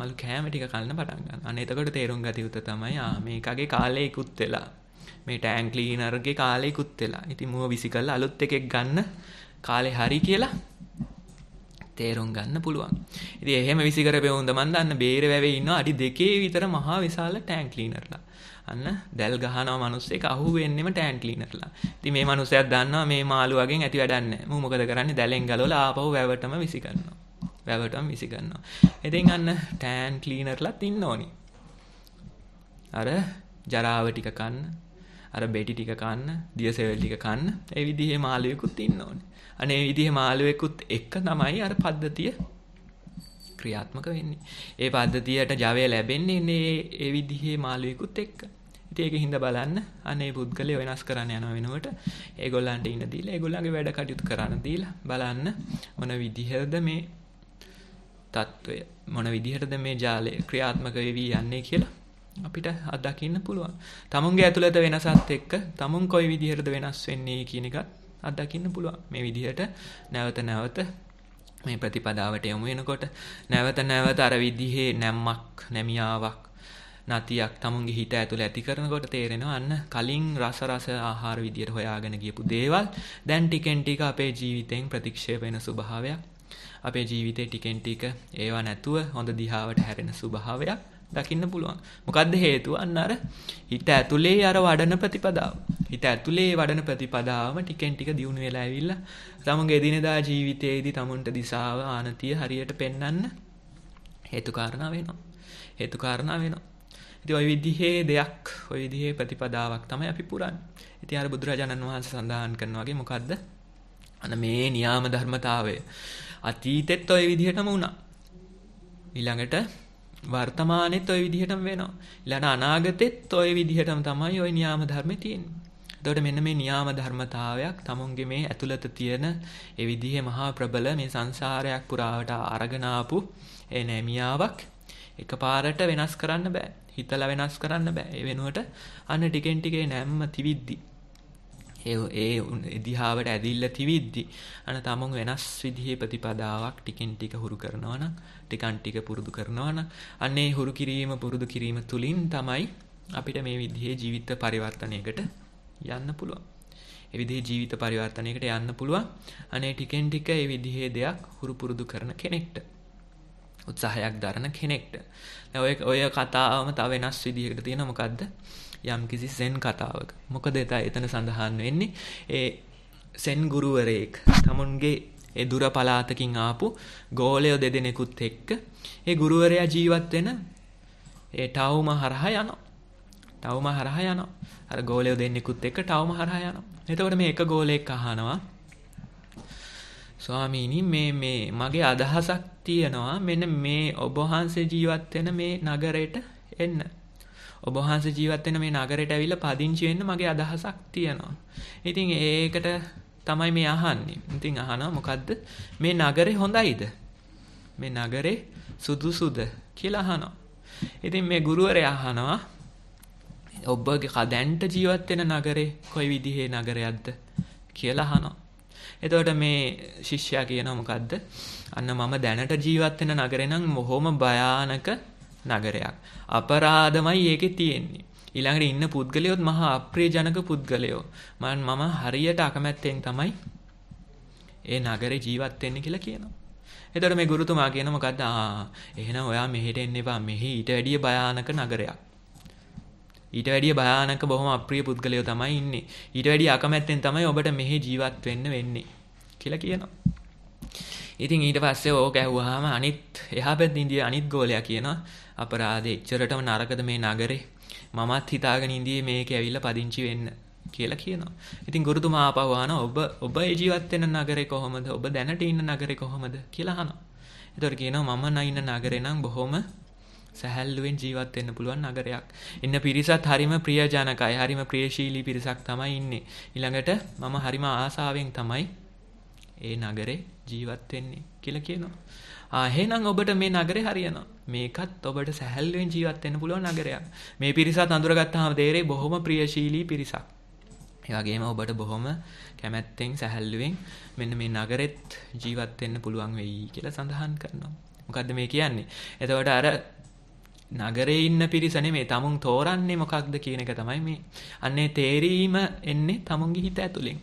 අන්න එතකොට තේරුම් ගත යුතු තමයි මේකගේ කාලේ ඉක්ුත් වෙලා. මේ ටැංක් ක්ලීනර්ගේ කාලේ ඉක්ුත් වෙලා. ඉතින් මූව විසි කරලා අලුත් එකෙක් ගන්න කාලේ හරි කියලා තේරුම් ගන්න පුළුවන්. ඉතින් එහෙම විසි කරපෙවුන් මන් දන්න බේර වැවේ ඉන්නවා අඩි 2 විතර මහා විශාල ටැංක් ක්ලීනර්ලා. අන්න දැල් ගහනවා මිනිස්සෙක් අහු වෙන්නෙම ටැංක් ක්ලීනර්ලා. ඉතින් මේ මිනිස්සයාත් දන්නවා මේ මාළු වගෙන් ඇති වැඩක් නැහැ. මූ මොකද කරන්නේ? දැලෙන් ගලවලා ආපහු වැවටම විසි කරනවා. ඉතින් අන්න ටැංක් ක්ලීනර්ලාත් ඉන්න ඕනි. අර ජරාව ටික කන්න, අර බෙටි ටික කන්න, දියසෙවල් ටික කන්න, ඒ විදිහේ මාළුවෙකුත් ඉන්න ඕනේ. අනේ මේ විදිහේ මාළුවෙකුත් එක්ක තමයි අර පද්ධතිය ක්‍රියාත්මක වෙන්නේ. ඒ පද්ධතියට ජවය ලැබෙන්නේ ඒ විදිහේ මාළුවෙකුත් එක්ක. ඉතින් ඒක හින්දා බලන්න අනේ පුද්ගලයා වෙනස් කරන්න යන වෙනුවට ඒගොල්ලන්ට ඉන්න දීලා ඒගොල්ලන්ගේ වැඩ කටයුතු කරන්න දීලා බලන්න මොන විදිහද මේ තත්වය, මොන විදිහටද මේ ජාලය ක්‍රියාත්මක වෙවි යන්නේ කියලා අපිට අත්දකින්න පුළුවන්. තමුන්ගේ ඇතුළත වෙනසත් එක්ක තමුන් කොයි විදිහටද වෙනස් වෙන්නේ කියන එකත් අත්දකින්න පුළුවන්. මේ විදිහට නැවත මේ ප්‍රතිපදාවට යොමු වෙනකොට නැවත අර විදිහේ නැම්මක්, නැමියාවක්, නතියක් තමුන්ගේ හිත ඇතුළේ ඇති කරනකොට තේරෙනවා අන්න කලින් රස ආහාර විදියට හොයාගෙන ගියපු දේවල් දැන් ටිකෙන් ටික අපේ ජීවිතෙන් ප්‍රතික්ෂේප වෙන ස්වභාවයක්, අපේ ජීවිතේ ටිකෙන් ටික ඒවා නැතුව හොඳ දිහාවට හැරෙන ස්වභාවයක් දකින්න පුළුවන්. මොකද්ද හේතුව? අන්න අර හිත ඇතුලේ අර වඩන ප්‍රතිපදාව. හිත ඇතුලේ වඩන ප්‍රතිපදාවම ටිකෙන් ටික දියුණු වෙලා ඇවිල්ලා තමන්ගේ එදිනෙදා ජීවිතයේදී තමුන්ට දිශාව ආනතිය හරියට පෙන්වන්න හේතු කාරණා වෙනවා. ඉතින් ওই විදිහේ දෙයක්, ওই විදිහේ ප්‍රතිපදාවක් තමයි අපි පුරන්නේ. ඉතින් අර බුදුරජාණන් වහන්සේ සඳහන් කරනවා වගේ මොකද්ද? අන්න මේ න්‍යාම ධර්මතාවය අතීතෙත් ওই විදිහටම වුණා. ඊළඟට වර්තමානෙත් ওই විදිහටම වෙනවා. ඊළඟ අනාගතෙත් ওই විදිහටම තමයි ওই න්‍යාම ධර්මේ තියෙන්නේ. එතකොට මෙන්න මේ න්‍යාම ධර්මතාවයක් තමුන්ගේ මේ ඇතුළත තියෙන ඒ විදිහේ මහා ප්‍රබල මේ සංසාරයක් පුරාවට අරගෙන ආපු ඒ නැමියාවක් එකපාරට වෙනස් කරන්න බෑ. හිතලා වෙනස් කරන්න බෑ. ඒ වෙනුවට අන්න ටිකෙන් ටික නැම්ම තිවිද්දි ඒ දිහාවට ඇදිල්ල තිවිද්දි අන්න තමුන් වෙනස් විදිහේ ප්‍රතිපදාවක් ටිකෙන් ටික හුරු කරනවා නම්, ටිකන් ටික පුරුදු කරනවා නම් අන්නේ හුරු කිරීම පුරුදු කිරීම තුලින් තමයි අපිට මේ විදිහේ ජීවිත පරිවර්තනයකට යන්න පුළුවන්. ඒ විදිහේ ජීවිත පරිවර්තනයකට යන්න පුළුවන්. අනේ ටිකෙන් ටික ඒ විදිහේ දෙයක් හුරු පුරුදු කරන කෙනෙක්ට, උත්සාහයක් දරන කෙනෙක්ට. ඔය කතාවම තව වෙනස් විදිහකට තියෙනවා. මොකද්ද? යම් කිසි සෙන් කතාවක. මොකද එතන සඳහන් වෙන්නේ ඒ සෙන් ගුරුවරයෙක් තමුන්ගේ ඒ දුර පළාතකින් ආපු ගෝලයෝ දෙදෙනෙකුත් එක්ක ඒ ගුරුවරයා ජීවත් වෙන ඒ ටවුම හරහා යනවා. ටවුම හරහා යනවා. අර ගෝලයෝ දෙන්නෙකුත් එක්ක ටවුම හරහා යනවා. එතකොට මේ එක ගෝලයෙක් අහනවා ස්වාමීනි මේ මගේ අදහසක් තියෙනවා මෙන්න මේ ඔබ වහන්සේ ජීවත් වෙන මේ නගරයට එන්න. ඔබ වහන්සේ ජීවත් වෙන මේ නගරයට ඇවිල්ලා පදිංචි වෙන්න මගේ අදහසක් තියෙනවා. ඉතින් ඒකට තමයි මේ අහන්නේ. ඉතින් අහනවා මොකද්ද? මේ නගරේ හොඳයිද? මේ නගරේ සුදුසුද කියලා අහනවා. ඉතින් මේ ගුරුවරයා අහනවා ඔබගේ දැන්ට ජීවත් වෙන නගරේ කොයි විදිහේ නගරයක්ද කියලා අහනවා. එතකොට මේ ශිෂ්‍යයා කියනවා මොකද්ද? අන්න මම දැනට ජීවත් වෙන නගරේ නම් බොහොම භයානක නගරයක්. අපරාධමයි ඒකේ තියෙන්නේ. ඊළඟට ඉන්න පුද්ගලයොත් මහා අප්‍රියජනක පුද්ගලයෝ. මම හරියට අකමැත්තෙන් තමයි ඒ නගරේ ජීවත් වෙන්නේ කියලා කියනවා. එතකොට මේ ගුරුතුමා කියනවා මොකද්ද? එහෙනම් ඔයා මෙහෙට එන්න එපා. මෙහි ඊට වැඩිය භයානක නගරයක්. ඊට වැඩිය භයානක බොහොම අප්‍රිය පුද්ගලයෝ තමයි ඉන්නේ. ඊට වැඩිය අකමැත්තෙන් තමයි ඔබට මෙහි ජීවත් වෙන්න වෙන්නේ කියලා කියනවා. ඉතින් ඊට පස්සේ ඕක ඇහුවාම අනිත් එහා පැත්තේ ඉඳිය අනිත් ගෝලයා කියනවා අපරාධේ එච්චරටම නරකද මේ නගරේ? මමත් හිතාගෙන ඉඳියේ මේකේ ඇවිල්ලා පදිංචි වෙන්න කියලා කියනවා. ඉතින් ගුරුතුමා ආපහු අහනවා ඔබ ඒ ජීවත් වෙන නගරේ කොහොමද? ඔබ දැනට ඉන්න නගරේ කොහොමද කියලා අහනවා. ඒතකොට කියනවා මම ඉන්න නගරේ නම් බොහොම සැහැල්ලුවෙන් ජීවත් වෙන්න පුළුවන් නගරයක්. ඉන්න පිරිසත් හරිම ප්‍රියජනකයි, හරිම ප්‍රියශීලී පිරිසක් තමයි ඉන්නේ. ඊළඟට මම හරිම ආසාවෙන් තමයි ඒ නගරේ ජීවත් වෙන්නේ කියලා කියනවා. එහෙනම් ඔබට මේ නගරේ හරියනවා. මේකත් ඔබට සැහැල්ලුවෙන් ජීවත් වෙන්න පුළුවන් නගරයක්. මේ පිරිසත් අඳුරගත්තාම තේරෙයි බොහොම ප්‍රියශීලී පිරිසක්. ඒ වගේම ඔබට බොහොම කැමැත්තෙන් සැහැල්ලුවෙන් මෙන්න මේ නගරෙත් ජීවත් වෙන්න පුළුවන් වෙයි කියලා සඳහන් කරනවා. මොකද්ද මේ කියන්නේ? එතකොට අර නගරේ ඉන්න පිරිස නෙමෙයි තමුන් තෝරන්නේ මොකක්ද කියන එක තමයි මේ. අන්නේ තේරීම එන්නේ තමුන්ගේ හිත ඇතුලෙන්.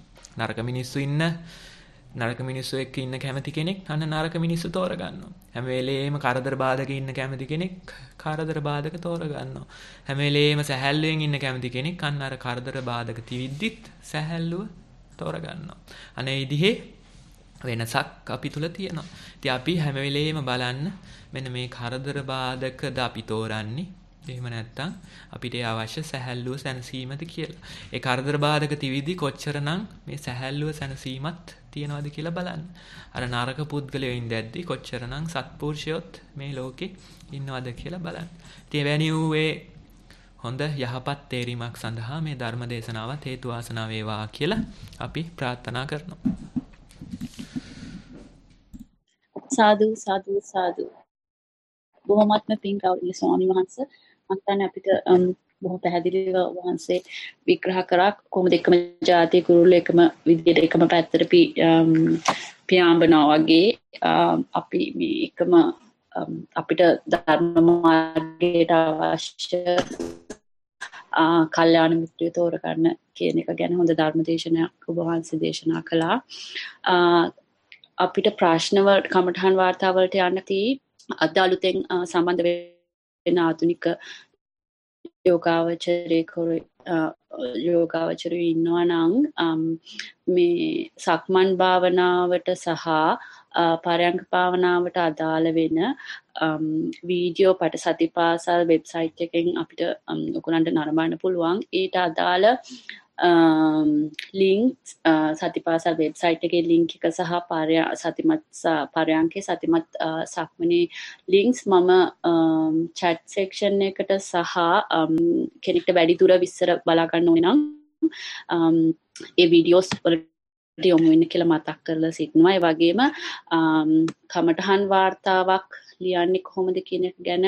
නරක මිනිස්සු එක්ක ඉන්න කැමති කෙනෙක් අන්න නරක මිනිස්සු තෝරගන්නවා. හැම වෙලේම කරදර බාධක ඉන්න කැමති කෙනෙක් කරදර බාධක තෝරගන්නවා. හැම වෙලේම සැහැල්ලුවෙන් ඉන්න කැමති කෙනෙක් අන්න අර කරදර බාධක තිවිද්දිත් සැහැල්ලුව තෝරගන්නවා. අනේ විදිහේ වෙනසක් අපි තුල තියෙනවා. ඉතින් අපි හැම වෙලේම බලන්න මෙන්න මේ කරදර බාධකද අපි තෝරන්නේ. එහෙම නැත්නම් අපිට අවශ්‍ය සැහැල්ලුව සැනසීමද කියලා. ඒ කරදර බාධක තිවිදි කොච්චරනම් මේ සැහැල්ලුව සැනසීමත් තියනවද කියලා බලන්න. අර නරක පුද්ගලයෝ ඉඳද්දි කොච්චරනම් සත්පුරුෂයොත් මේ ලෝකේ ඉන්නවද කියලා බලන්න. ඉතින් එවැනි වූ හොඳ යහපත් තේරීමක් සඳහා මේ ධර්ම දේශනාවත් හේතු වාසනා වේවා කියලා අපි ප්‍රාර්ථනා කරනවා. සාදු සාදු සාදු. බොහොමත්ම පිං ගෞරවනීය ස්වාමීන් වහන්සේ මම හිතන්නේ අපිට බොහොම පැහැදිලිව වහන්සේ විග්‍රහ කරා කොහොමද එකම ජාතිය කුරුල්ල එකම විදියට එකම පැත්තට පියාඹනවා වගේ අපි මේ එකම අපිට ධර්ම මාර්ගයට අවශ්‍ය කල්යාණ මිත්‍රයෝ තෝරගන්න කියන එක ගැන හොඳ ධර්ම දේශනාවක් ඔබ වහන්සේ දේශනා කළා. අපිට ප්‍රශ්න වල කමඨහන් වාර්තා වලට යන්න තී අද අලුතෙන් සම්බන්ධ වෙන ආධුනික යෝගාවචරයෝ ඉන්නවා නම් මේ සක්මන් භාවනාවට සහ පරයන්ක භාවනාවට අදාළ වෙන වීඩියෝ පට සතිපාසල් වෙබ්සයිට් එකෙන් අපිට ඔයගොල්ලන්ට නරඹන්න පුළුවන්. ඊට අදාළ ලින්ක් සතිපාසල් වෙබ්සයිට් එකේ ලින්ක් එක සහ පරයන්කේ සතිමත් සක්මනේ ලින්ක්ස් මම chat section එකට සහ කෙනෙක්ට වැඩි දුර විස්තර බලා ගන්න ඕනේ නම් ඒ වීඩියෝස් වලට යොමු වෙන්න කියලා මතක් කරලා සිටිනවා. ඒ වගේම කමඨහන් වාර්තාවක් ලියන්නේ කොහොමද කියන එක ගැන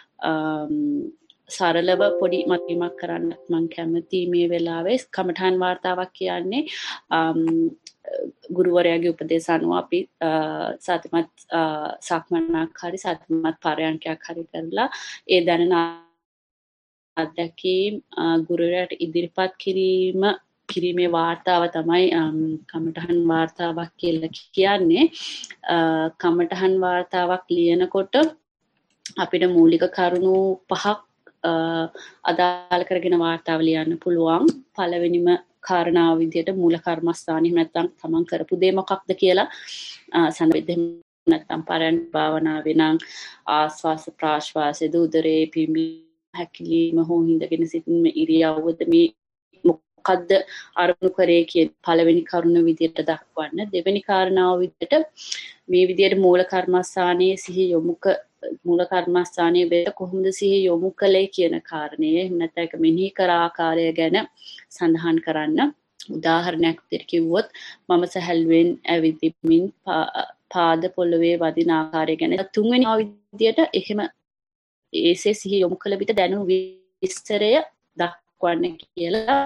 සරලව පොඩි මතකයක් කරන්නත් මම කැමතියි මේ වෙලාවේ. කමඨහන් වාර්තාවක් කියන්නේ ගුරුවරයාගේ උපදේශ අනුව අපි සතිමත් සක්මනක් හරි සතිමත් පරයන්කයක් හරි කරලා ඒ දැනෙන අත්දැකීම් ගුරුවරයාට ඉදිරිපත් කිරීමේ වාර්තාව තමයි කමඨහන් වාර්තාවක් කියලා කියන්නේ. කමඨහන් වාර්තාවක් ලියනකොට අපිට මූලික කරුණු 5ක් අදාළ කරගෙන වාර්තාව ලියන්න පුළුවන්. පළවෙනිම කාරණාව විදිහට මූල කර්මස්ථානෙ නැත්නම් තමන් කරපු දේ මොකක්ද කියලා සම්බෙද්දෙම නැත්නම් පරයන්ක භාවනාවේ නම් ආස්වාස ප්‍රාශ්වාසයේ උදරේ පිම්බීම හැකිලිම හෝ හිඳගෙන සිටින ඉරියව්වද මේ මොකද්ද අරමුණු කරේ කියන පළවෙනි කරුණ විදියට දක්වන්න. දෙවෙනි කාරණාව විදියට මේ විදියට මූල කර්මස්ථානයේ සිහි මූල කර්මස්ථානයේ වෙත කොහොමද සිහි යොමු කළේ කියන කාරණය එහෙම නැත්නම් ඒක මෙනෙහි කර ආකාරය ගැන සඳහන් කරන්න. උදාහරණයක් විදියට කිව්වොත් මම සැහැල්ලුවෙන් ඇවිදින්මින් පාද පොළවේ වදින ආකාරය ගැන තුන්වෙනි විදියට එහෙම ඒසේ සිහි යොමු කළ විට දැනුණු විස්තරය දක්වන්න කියලා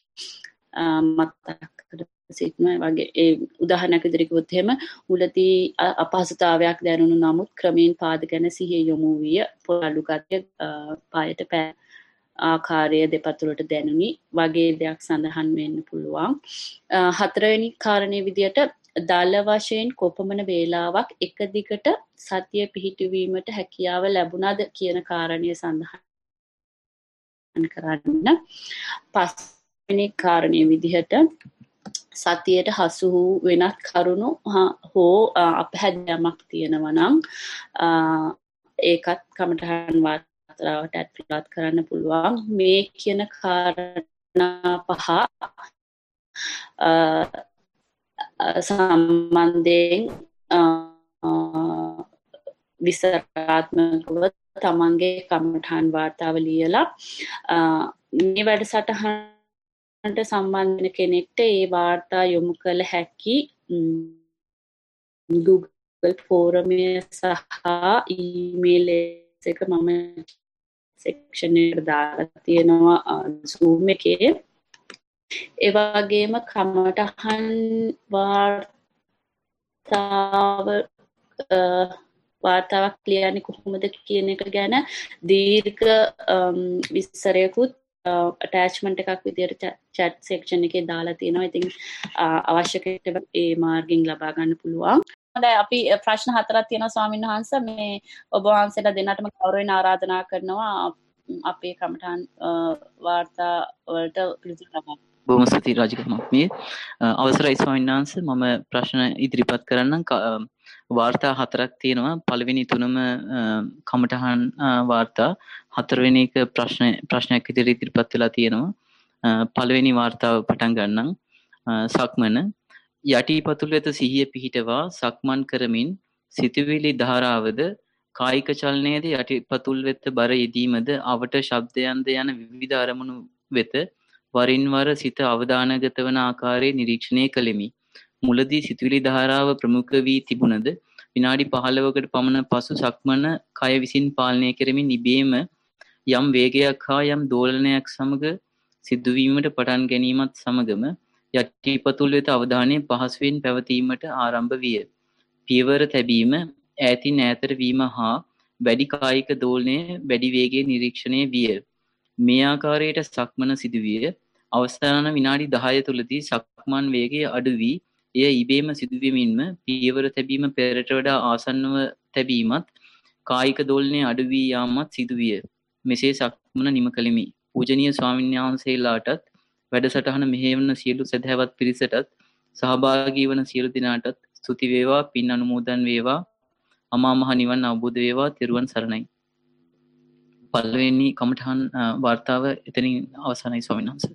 මතක් කර සිටිනවා වගේ. ඒ උදාහරණයක් විදිහට කිව්වොත් එහෙම මුලදී අපහසුතාවයක් දැනුණු නමුත් ක්‍රමයෙන් පාද ගැන සිහිය යොමු විය පොළු ගතිය පායට ආකාරය දෙපතුලට දැනුනි වගේ දෙයක් සඳහන් වෙන්න පුළුවන්. හතරවෙනි කාරණේ විදිහට දල වශයෙන් කොපමණ වේලාවක් එක දිගට සතිය පිහිටුවීමට හැකියාව ලැබුණාද කියන කාරණය සඳහන් කරන්න. පස්වෙනි කාරණේ විදිහට සතියට හසු වූ වෙනත් කරුණු හෝ අපහැදීමක් තියෙනවා නම් ඒකත් කමඨහන් වාර්තාවට ඇතුළත් කරන්න පුළුවන්. මේ කියන කාරණා පහ සම්බන්ධයෙන් විස්තරාත්මකව තමන්ගේ කමඨහන් වාර්තාව ලියලා මේ වැඩසටහනට සම්බන්ධ වෙන කෙනෙක්ට ඒ වාර්තා යොමු කළ හැකි Google ෆෝරමය සහ ඊමේල් එක මම සෙක්ෂන් එකට දාලා තියෙනවා Zoom එකේ. ඒ වගේම කමඨහන් වාර්තාවක් ලියන්නේ කොහොමද කියන එක ගැන දීර්ඝ විස්තරයකුත් attachment එකක් විදියට chat section එකේ දාලා තියෙනවා. ඉතින් අවශ්‍ය කෙනෙකුට ඒ මාර්ගයෙන් ලබා ගන්න පුළුවන්. හොඳයි අපි ප්‍රශ්න 4ක් තියෙනවා ස්වාමීන් වහන්සේ. මේ ඔබ වහන්සේලා දෙන්නටම ගෞරවයෙන් ආරාධනා කරනවා අපේ කමඨහන් වාර්තා වලට පිළිතුරු ලබන්න. බොහොම ස්තුතියි රාජිකමක් මේ අවසරයි ස්වාමීන් වහන්සේ. මම ප්‍රශ්න ඉදිරිපත් කරන්නම්. වාර්තා 4ක් තියෙනවා. පළවෙනි තුනම කමඨහන් වාර්තා, හතරවෙනි එක ප්‍රශ්නයක් ඉදිරිපත් වෙලා තියෙනවා. පළවෙනි වාර්තාව පටන් ගන්නම්. සක්මන යටිපතුල් වෙත සිහිය පිහිටවා සක්මන් කරමින් සිතුවිලි ධාරාවද කායික චලනයේද යටිපතුල් වෙත බර යෙදීමද අවට ශබ්දයන්ද යන විවිධ අරමුණු වෙත වරින් වර සිත අවධානගත වන ආකාරයේ නිරීක්ෂණය කළෙමි. මුලදී සිතුවිලි ධාරාව ප්‍රමුඛ වී තිබුණද විනාඩි 15කට පමණ පසු සක්මන කය විසින් පාලනය කරමින් ඉබේම යම් වේගයක් හා යම් දෝලනයක් සමග සිදුවීමට පටන් ගැනීමත් සමගම යටිපතුල් වෙත අවධානය පහසුවෙන් පැවතීමට ආරම්භ විය. පියවර තැබීම, ඈතින් ඈතට වීම හා වැඩි කායික දෝලනය වැඩි වේගයෙන් නිරීක්ෂණය විය. මේ ආකාරයට සක්මන සිදුවිය. අවසාන විනාඩි 10 තුලදී සක්මන් වේගය අඩු වී එය ඉබේම සිදුවෙමින්ම පියවර තැබීම පෙරට වඩා ආසන්නව තැබීමත් කායික දෝලනය අඩු වී යාමත් සිදුවිය. මෙසේ සක්මන නිම කළෙමි. පූජනීය ස්වාමීන් වහන්සේලාටත් වැඩසටහන මෙහෙයවන සියලු සදහැවත් පිරිසටත් සහභාගී වන සියලු දෙනාටත් ස්තුති වේවා, පින් අනුමෝදන් වේවා, අමා මහ නිවන් අවබෝධ වේවා. තෙරුවන් සරණයි. පළවෙනි කමඨහන් වාර්තාව එතනින් අවසానයි ස්වාමීන් වහන්සේ.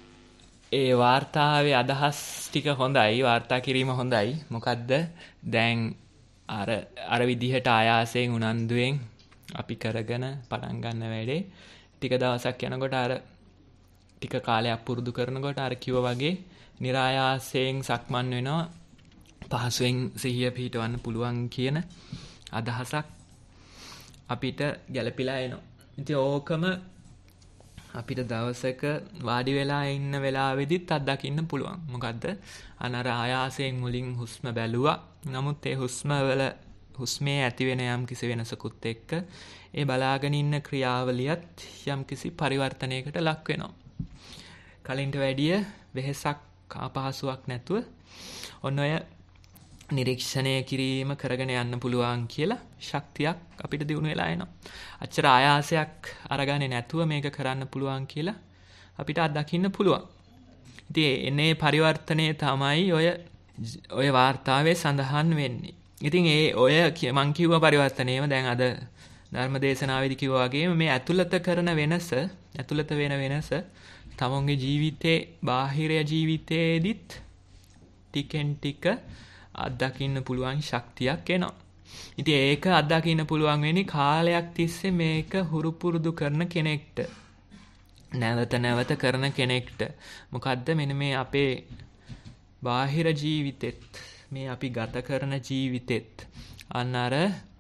ඒ වාර්තාවේ අදහස් ටික හොඳයි, වාර්තා කිරීම හොඳයි. මොකද්ද දැන් අර විදිහට ආයාසයෙන් උනන්දුවෙන් අපි කරගෙන පටන් ගන්න වැඩේ ටික දවසක් යනකොට අර ටික කාලයක් පුරුදු කරනකොට අර කිව්ව වගේ નિરાයාසයෙන් සක්මන් වෙනවා, පහසුවෙන් සිහිය පිහිටවන්න පුළුවන් කියන අදහසක් අපිට ගැළපීලා එනවා. ඉතින් ඕකම අපිට දවසක වාඩි වෙලා ඉන්න වෙලාවෙදිත් අත්දකින්න පුළුවන්. මොකද්ද? අනර ආයාසයෙන් මුලින් හුස්ම බැලුවා. නමුත් ඒ හුස්මේ ඇති වෙන යම් කිසි වෙනසකුත් එක්ක ඒ බලාගෙන ඉන්න ක්‍රියාවලියත් යම් කිසි පරිවර්තනයකට ලක් වෙනවා. කලින්ට වැඩිය වෙහෙසක් අපහසුයක් නැතුව ඔන්න ඔය නිරීක්ෂණය කිරීම කරගෙන යන්න පුළුවන් කියලා ශක්තියක් අපිට දිනු වෙලා එනවා. අච්චර ආයාසයක් අරගන්නේ නැතුව මේක කරන්න පුළුවන් කියලා අපිට අත්දකින්න පුළුවන්. ඉතින් එන්නේ පරිවර්තනය තමයි ඔය වාර්තාවේ සඳහන් වෙන්නේ. ඉතින් මං කිව්ව පරිවර්තනයම දැන් අද ධර්ම දේශනාවේදී කිව්වා වගේම මේ ඇතුළත කරන වෙනස, ඇතුළත වෙන වෙනස තමන්ගේ ජීවිතේ බාහිර ජීවිතේදීත් ටිකෙන් ටික අත්දකින්න පුළුවන් ශක්තියක් එනවා. ඉතින් ඒක අත්දකින්න පුළුවන් වෙන්නේ කාලයක් තිස්සේ මේක හුරු පුරුදු කරන කෙනෙක්ට. නැවත නැවත කරන කෙනෙක්ට. මොකද්ද මෙන්න මේ අපේ බාහිර ජීවිතෙත්, මේ අපි ගත කරන ජීවිතෙත් අන්න අර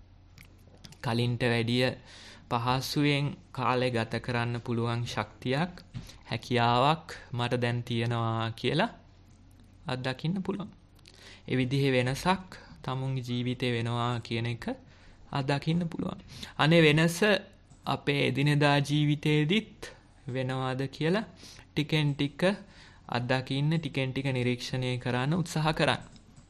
කලින්ට වැඩිය පහසුවෙන් කාලය ගත කරන්න පුළුවන් ශක්තියක්, හැකියාවක් මට දැන් තියෙනවා කියලා අත්දකින්න පුළුවන්. ඒ විදිහේ වෙනසක් තමුන්ගේ ජීවිතේ වෙනවා කියන එක අත්දකින්න පුළුවන්. අනේ වෙනස අපේ එදිනෙදා ජීවිතේදීත් වෙනවාද කියලා ටිකෙන් ටික අත්දකින්න, ටිකෙන් ටික නිරීක්ෂණය කරන්න උත්සාහ කරන්න.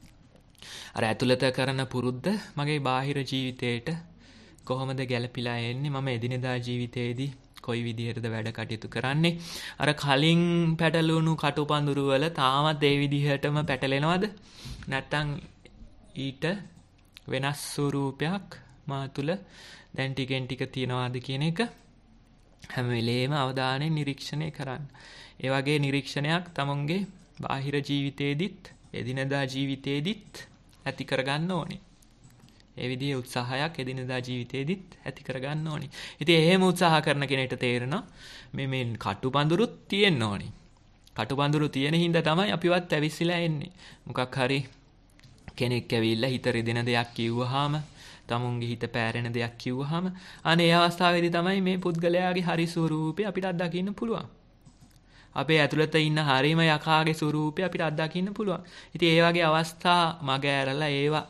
අර ඇතුළත කරන පුරුද්ද මගේ බාහිර ජීවිතේට කොහොමද ගැලපිලා එන්නේ, මම එදිනෙදා ජීවිතේදී කොයි විදිහටද වැඩ කටයුතු කරන්නේ, අර කලින් පැටලුණු කටුපඳුරු වල තාමත් ඒ විදිහටම පැටලෙනවද, නැත්නම් ඊට වෙනස් ස්වරූපයක් මා තුළ දැන් ටිකෙන් ටික තියනවාද කියන එක හැම වෙලේම අවධානයෙන් නිරීක්ෂණය කරන්න. ඒ වගේ නිරීක්ෂණයක් තමුන්ගේ බාහිර ජීවිතේදීත් එදිනෙදා ජීවිතේදීත් ඇති කරගන්න ඕනේ. ඒ විදිහේ උත්සාහයක් එදිනෙදා ජීවිතේදීත් ඇති කරගන්න ඕනේ. ඉතින් එහෙම උත්සාහ කරන කෙනෙක්ට තේරෙනවා මේ කටුපඳුරුත් තියෙන්න ඕනේ. කටුපඳුරු තියෙන හින්දා තමයි අපිවත් ඇවිස්සලා එන්නේ. මොකක් හරි කෙනෙක් ඇවිල්ලා හිත රිදෙන දෙයක් කිව්වහම, තමුන්ගේ හිත පෑරෙන දෙයක් කිව්වහම අනේ ඒ අවස්ථාවේදී තමයි මේ පුද්ගලයාගේ හරි ස්වරූපය අපිට අත්දකින්න පුළුවන්. අපේ ඇතුළත ඉන්න හරිම යකාගේ ස්වරූපය අපිට අත්දකින්න පුළුවන්. ඉතින් ඒ වගේ අවස්ථා මග ඇරලා ඒවා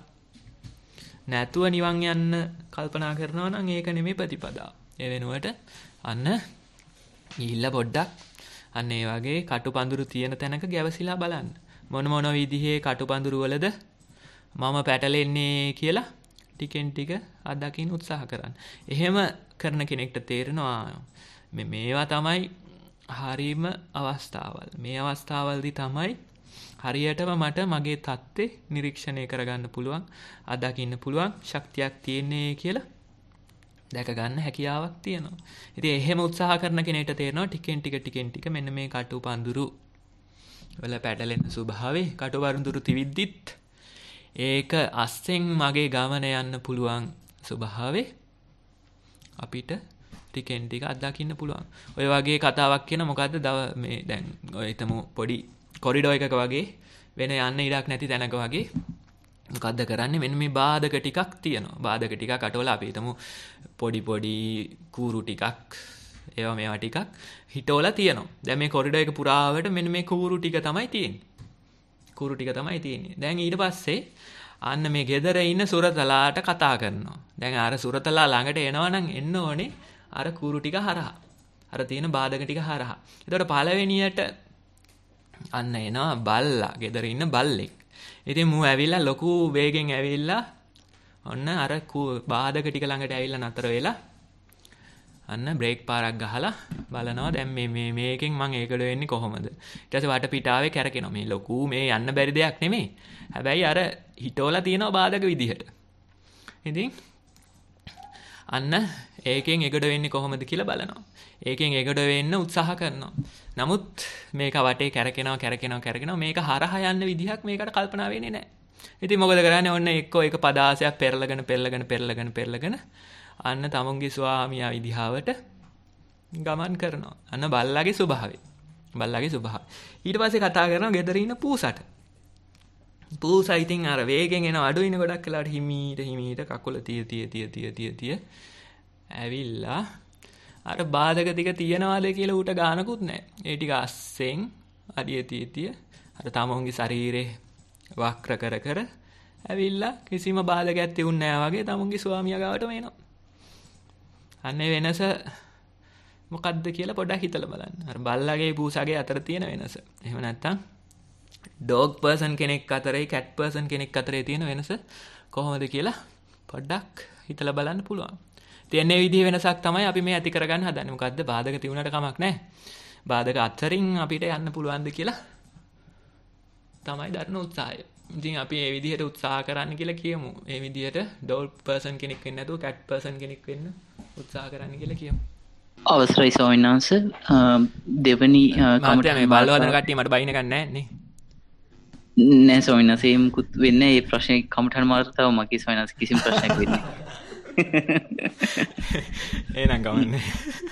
නැතුව නිවන් යන්න කල්පනා කරනවා නම් ඒක නෙමෙයි ප්‍රතිපදාව. ඒ වෙනුවට අන්න ගිහිල්ලා පොඩ්ඩක් අන්න ඒ වගේ කටුපඳුරු තියෙන තැනක ගැවසිලා බලන්න. මොන විදිහේ කටුපඳුරු වලද මම පැටලෙන්නේ කියලා ටිකෙන් ටික අත්දකින්න උත්සාහ කරන්න. එහෙම කරන කෙනෙක්ට තේරෙනවා මේවා තමයි හරීම අවස්ථාවල්. මේ අවස්ථාවල්දී තමයි හරියටම මට මගේ தත්ත්වය නිරීක්ෂණය කරගන්න පුළුවන්, අත්දකින්න පුළුවන් ශක්තියක් තියෙන්නේ කියලා දැක ගන්න හැකියාවක් තියෙනවා. ඉතින් එහෙම උත්සාහ කරන කෙනෙක්ට තේරෙනවා ටිකෙන් ටික මෙන්න මේ කටුපඳුරු වල පැටලෙන ස්වභාවය, කටුපඳුරු තිවිද්දිත් ඒක අස්සෙන් මගේ ගමන යන්න පුළුවන් ස්වභාවය අපිට ටිකෙන් ටික අත්දකින්න පුළුවන්. ඔය වගේ කතාවක් කියන මොකද්ද මේ දැන් ඔය හිතමු පොඩි කොරිඩෝ එකක වගේ වෙන යන්න ඉඩක් නැති තැනක වගේ මොකද්ද කරන්නේ, මෙන්න මේ බාධක ටිකක් තියෙනවා. බාධක ටිකක් අටවල අපි හිතමු පොඩි කූරු ටිකක් ඒවා මේවා ටිකක් හිටවලා තියෙනවා. දැන් මේ කොරිඩෝ එක පුරාවට මෙන්න මේ කූරු ටික තමයි තියෙන්නේ. කූරු ටික තමයි තියෙන්නේ. දැන් ඊට පස්සේ අන්න මේ ගෙදර ඉන්න සුරතලාට කතා කරනවා. දැන් අර සුරතලා ළඟට එනවා නම් එන්න ඕනේ අර කූරු ටික හරහා. අර තියෙන බාධක ටික හරහා. එතකොට පළවෙනියට අන්න එනවා බල්ලා, ගෙදර ඉන්න බල්ලෙක්. ඉතින් මූ ඇවිල්ලා ලොකු වේගෙන් ඇවිල්ලා ඔන්න අර බාධක ටික ළඟට ඇවිල්ලා නතර වෙලා අන්න බ්‍රේක් පාරක් ගහලා බලනවා දැන් මේකෙන් මං ඒකඩ වෙන්නේ කොහොමද. ඊට පස්සේ වටපිටාවේ කැරකෙනවා. මේ ලොකු මේ යන්න බැරි දෙයක් නෙමෙයි. හැබැයි අර හිටවලා තියෙනවා බාධක විදිහට. ඉතින් අන්න ඒකෙන් ඒකඩ වෙන්නේ කොහොමද කියලා බලනවා. ඒකෙන් ඒකඩ වෙන්න උත්සාහ කරනවා. නමුත් මේක වටේ කැරකෙනවා. මේක හරහා යන්න විදිහක් මේකට කල්පනා වෙන්නේ නැහැ. ඉතින් මොකද කරන්නේ? ඔන්න එක්කෝ එක පදාසයක් පෙරලගෙන අන්න තමුන්ගේ ස්වාමියා විදිහාවට ගමන් කරනවා. අන්න බල්ලාගේ ස්වභාවය. ඊට පස්සේ කතා කරනවා ගෙදර ඉන්න පූසට. පූසා ඉතින් අර වේගෙන් එන අඩුයින ගොඩක් වෙලාවට හිමීට කකුල තිය ඇවිල්ලා අර බාධක ටික තියනවාද කියලා ඌට ගානකුත් නැහැ. ඒ ටික අස්සෙන් අඩිය තිය අර තමුන්ගේ ශරීරේ වක්‍ර කර ඇවිල්ලා කිසිම බාධකයක් තියුන්නේ නැහැ වගේ තමුන්ගේ ස්වාමියා ගාවටම එනවා. අන්න වෙනස මොකද්ද කියලා පොඩ්ඩක් හිතලා බලන්න. අර බල්ලාගේ පූසාගේ අතර තියෙන වෙනස. එහෙම නැත්නම් ඩොග් පර්සන් කෙනෙක් අතරේ කැට් පර්සන් කෙනෙක් අතරේ තියෙන වෙනස කොහොමද කියලා පොඩ්ඩක් හිතලා බලන්න පුළුවන්. ඉතින් මේ විදිහේ වෙනසක් තමයි අපි මේ ඇති කරගන්න හදන්නේ. මොකද්ද? බාධක තියුණාට කමක් නැහැ. බාධක අතරින් අපිට යන්න පුළුවන්ද කියලා තමයි දරන උත්සාහය. ඉතින් අපි ඒ විදිහට උත්සාහ කරන්න කියලා කියමු. ඒ විදිහට ඩෝල් පර්සන් කෙනෙක් වෙන්න නැතුව කැට් පර්සන් කෙනෙක් වෙන්න උත්සාහ කරන්න කියලා කියමු. අවසරයි ස්වාමීන් වහන්සේ. දෙවනි මහත්තයා මේ බලවදන කට්ටිය මට බයින ගන්න නැහැ නේ. නෑ ස්වාමීන් වහන්සේ මුකුත් වෙන්නේ මේ ප්‍රශ්නේ කමඨාන් මාර්තාව මගේ ස්වාමීන් වහන්සේ කිසිම ප්‍රශ්නයක් වෙන්නේ එහෙනම් ගමන්නේ.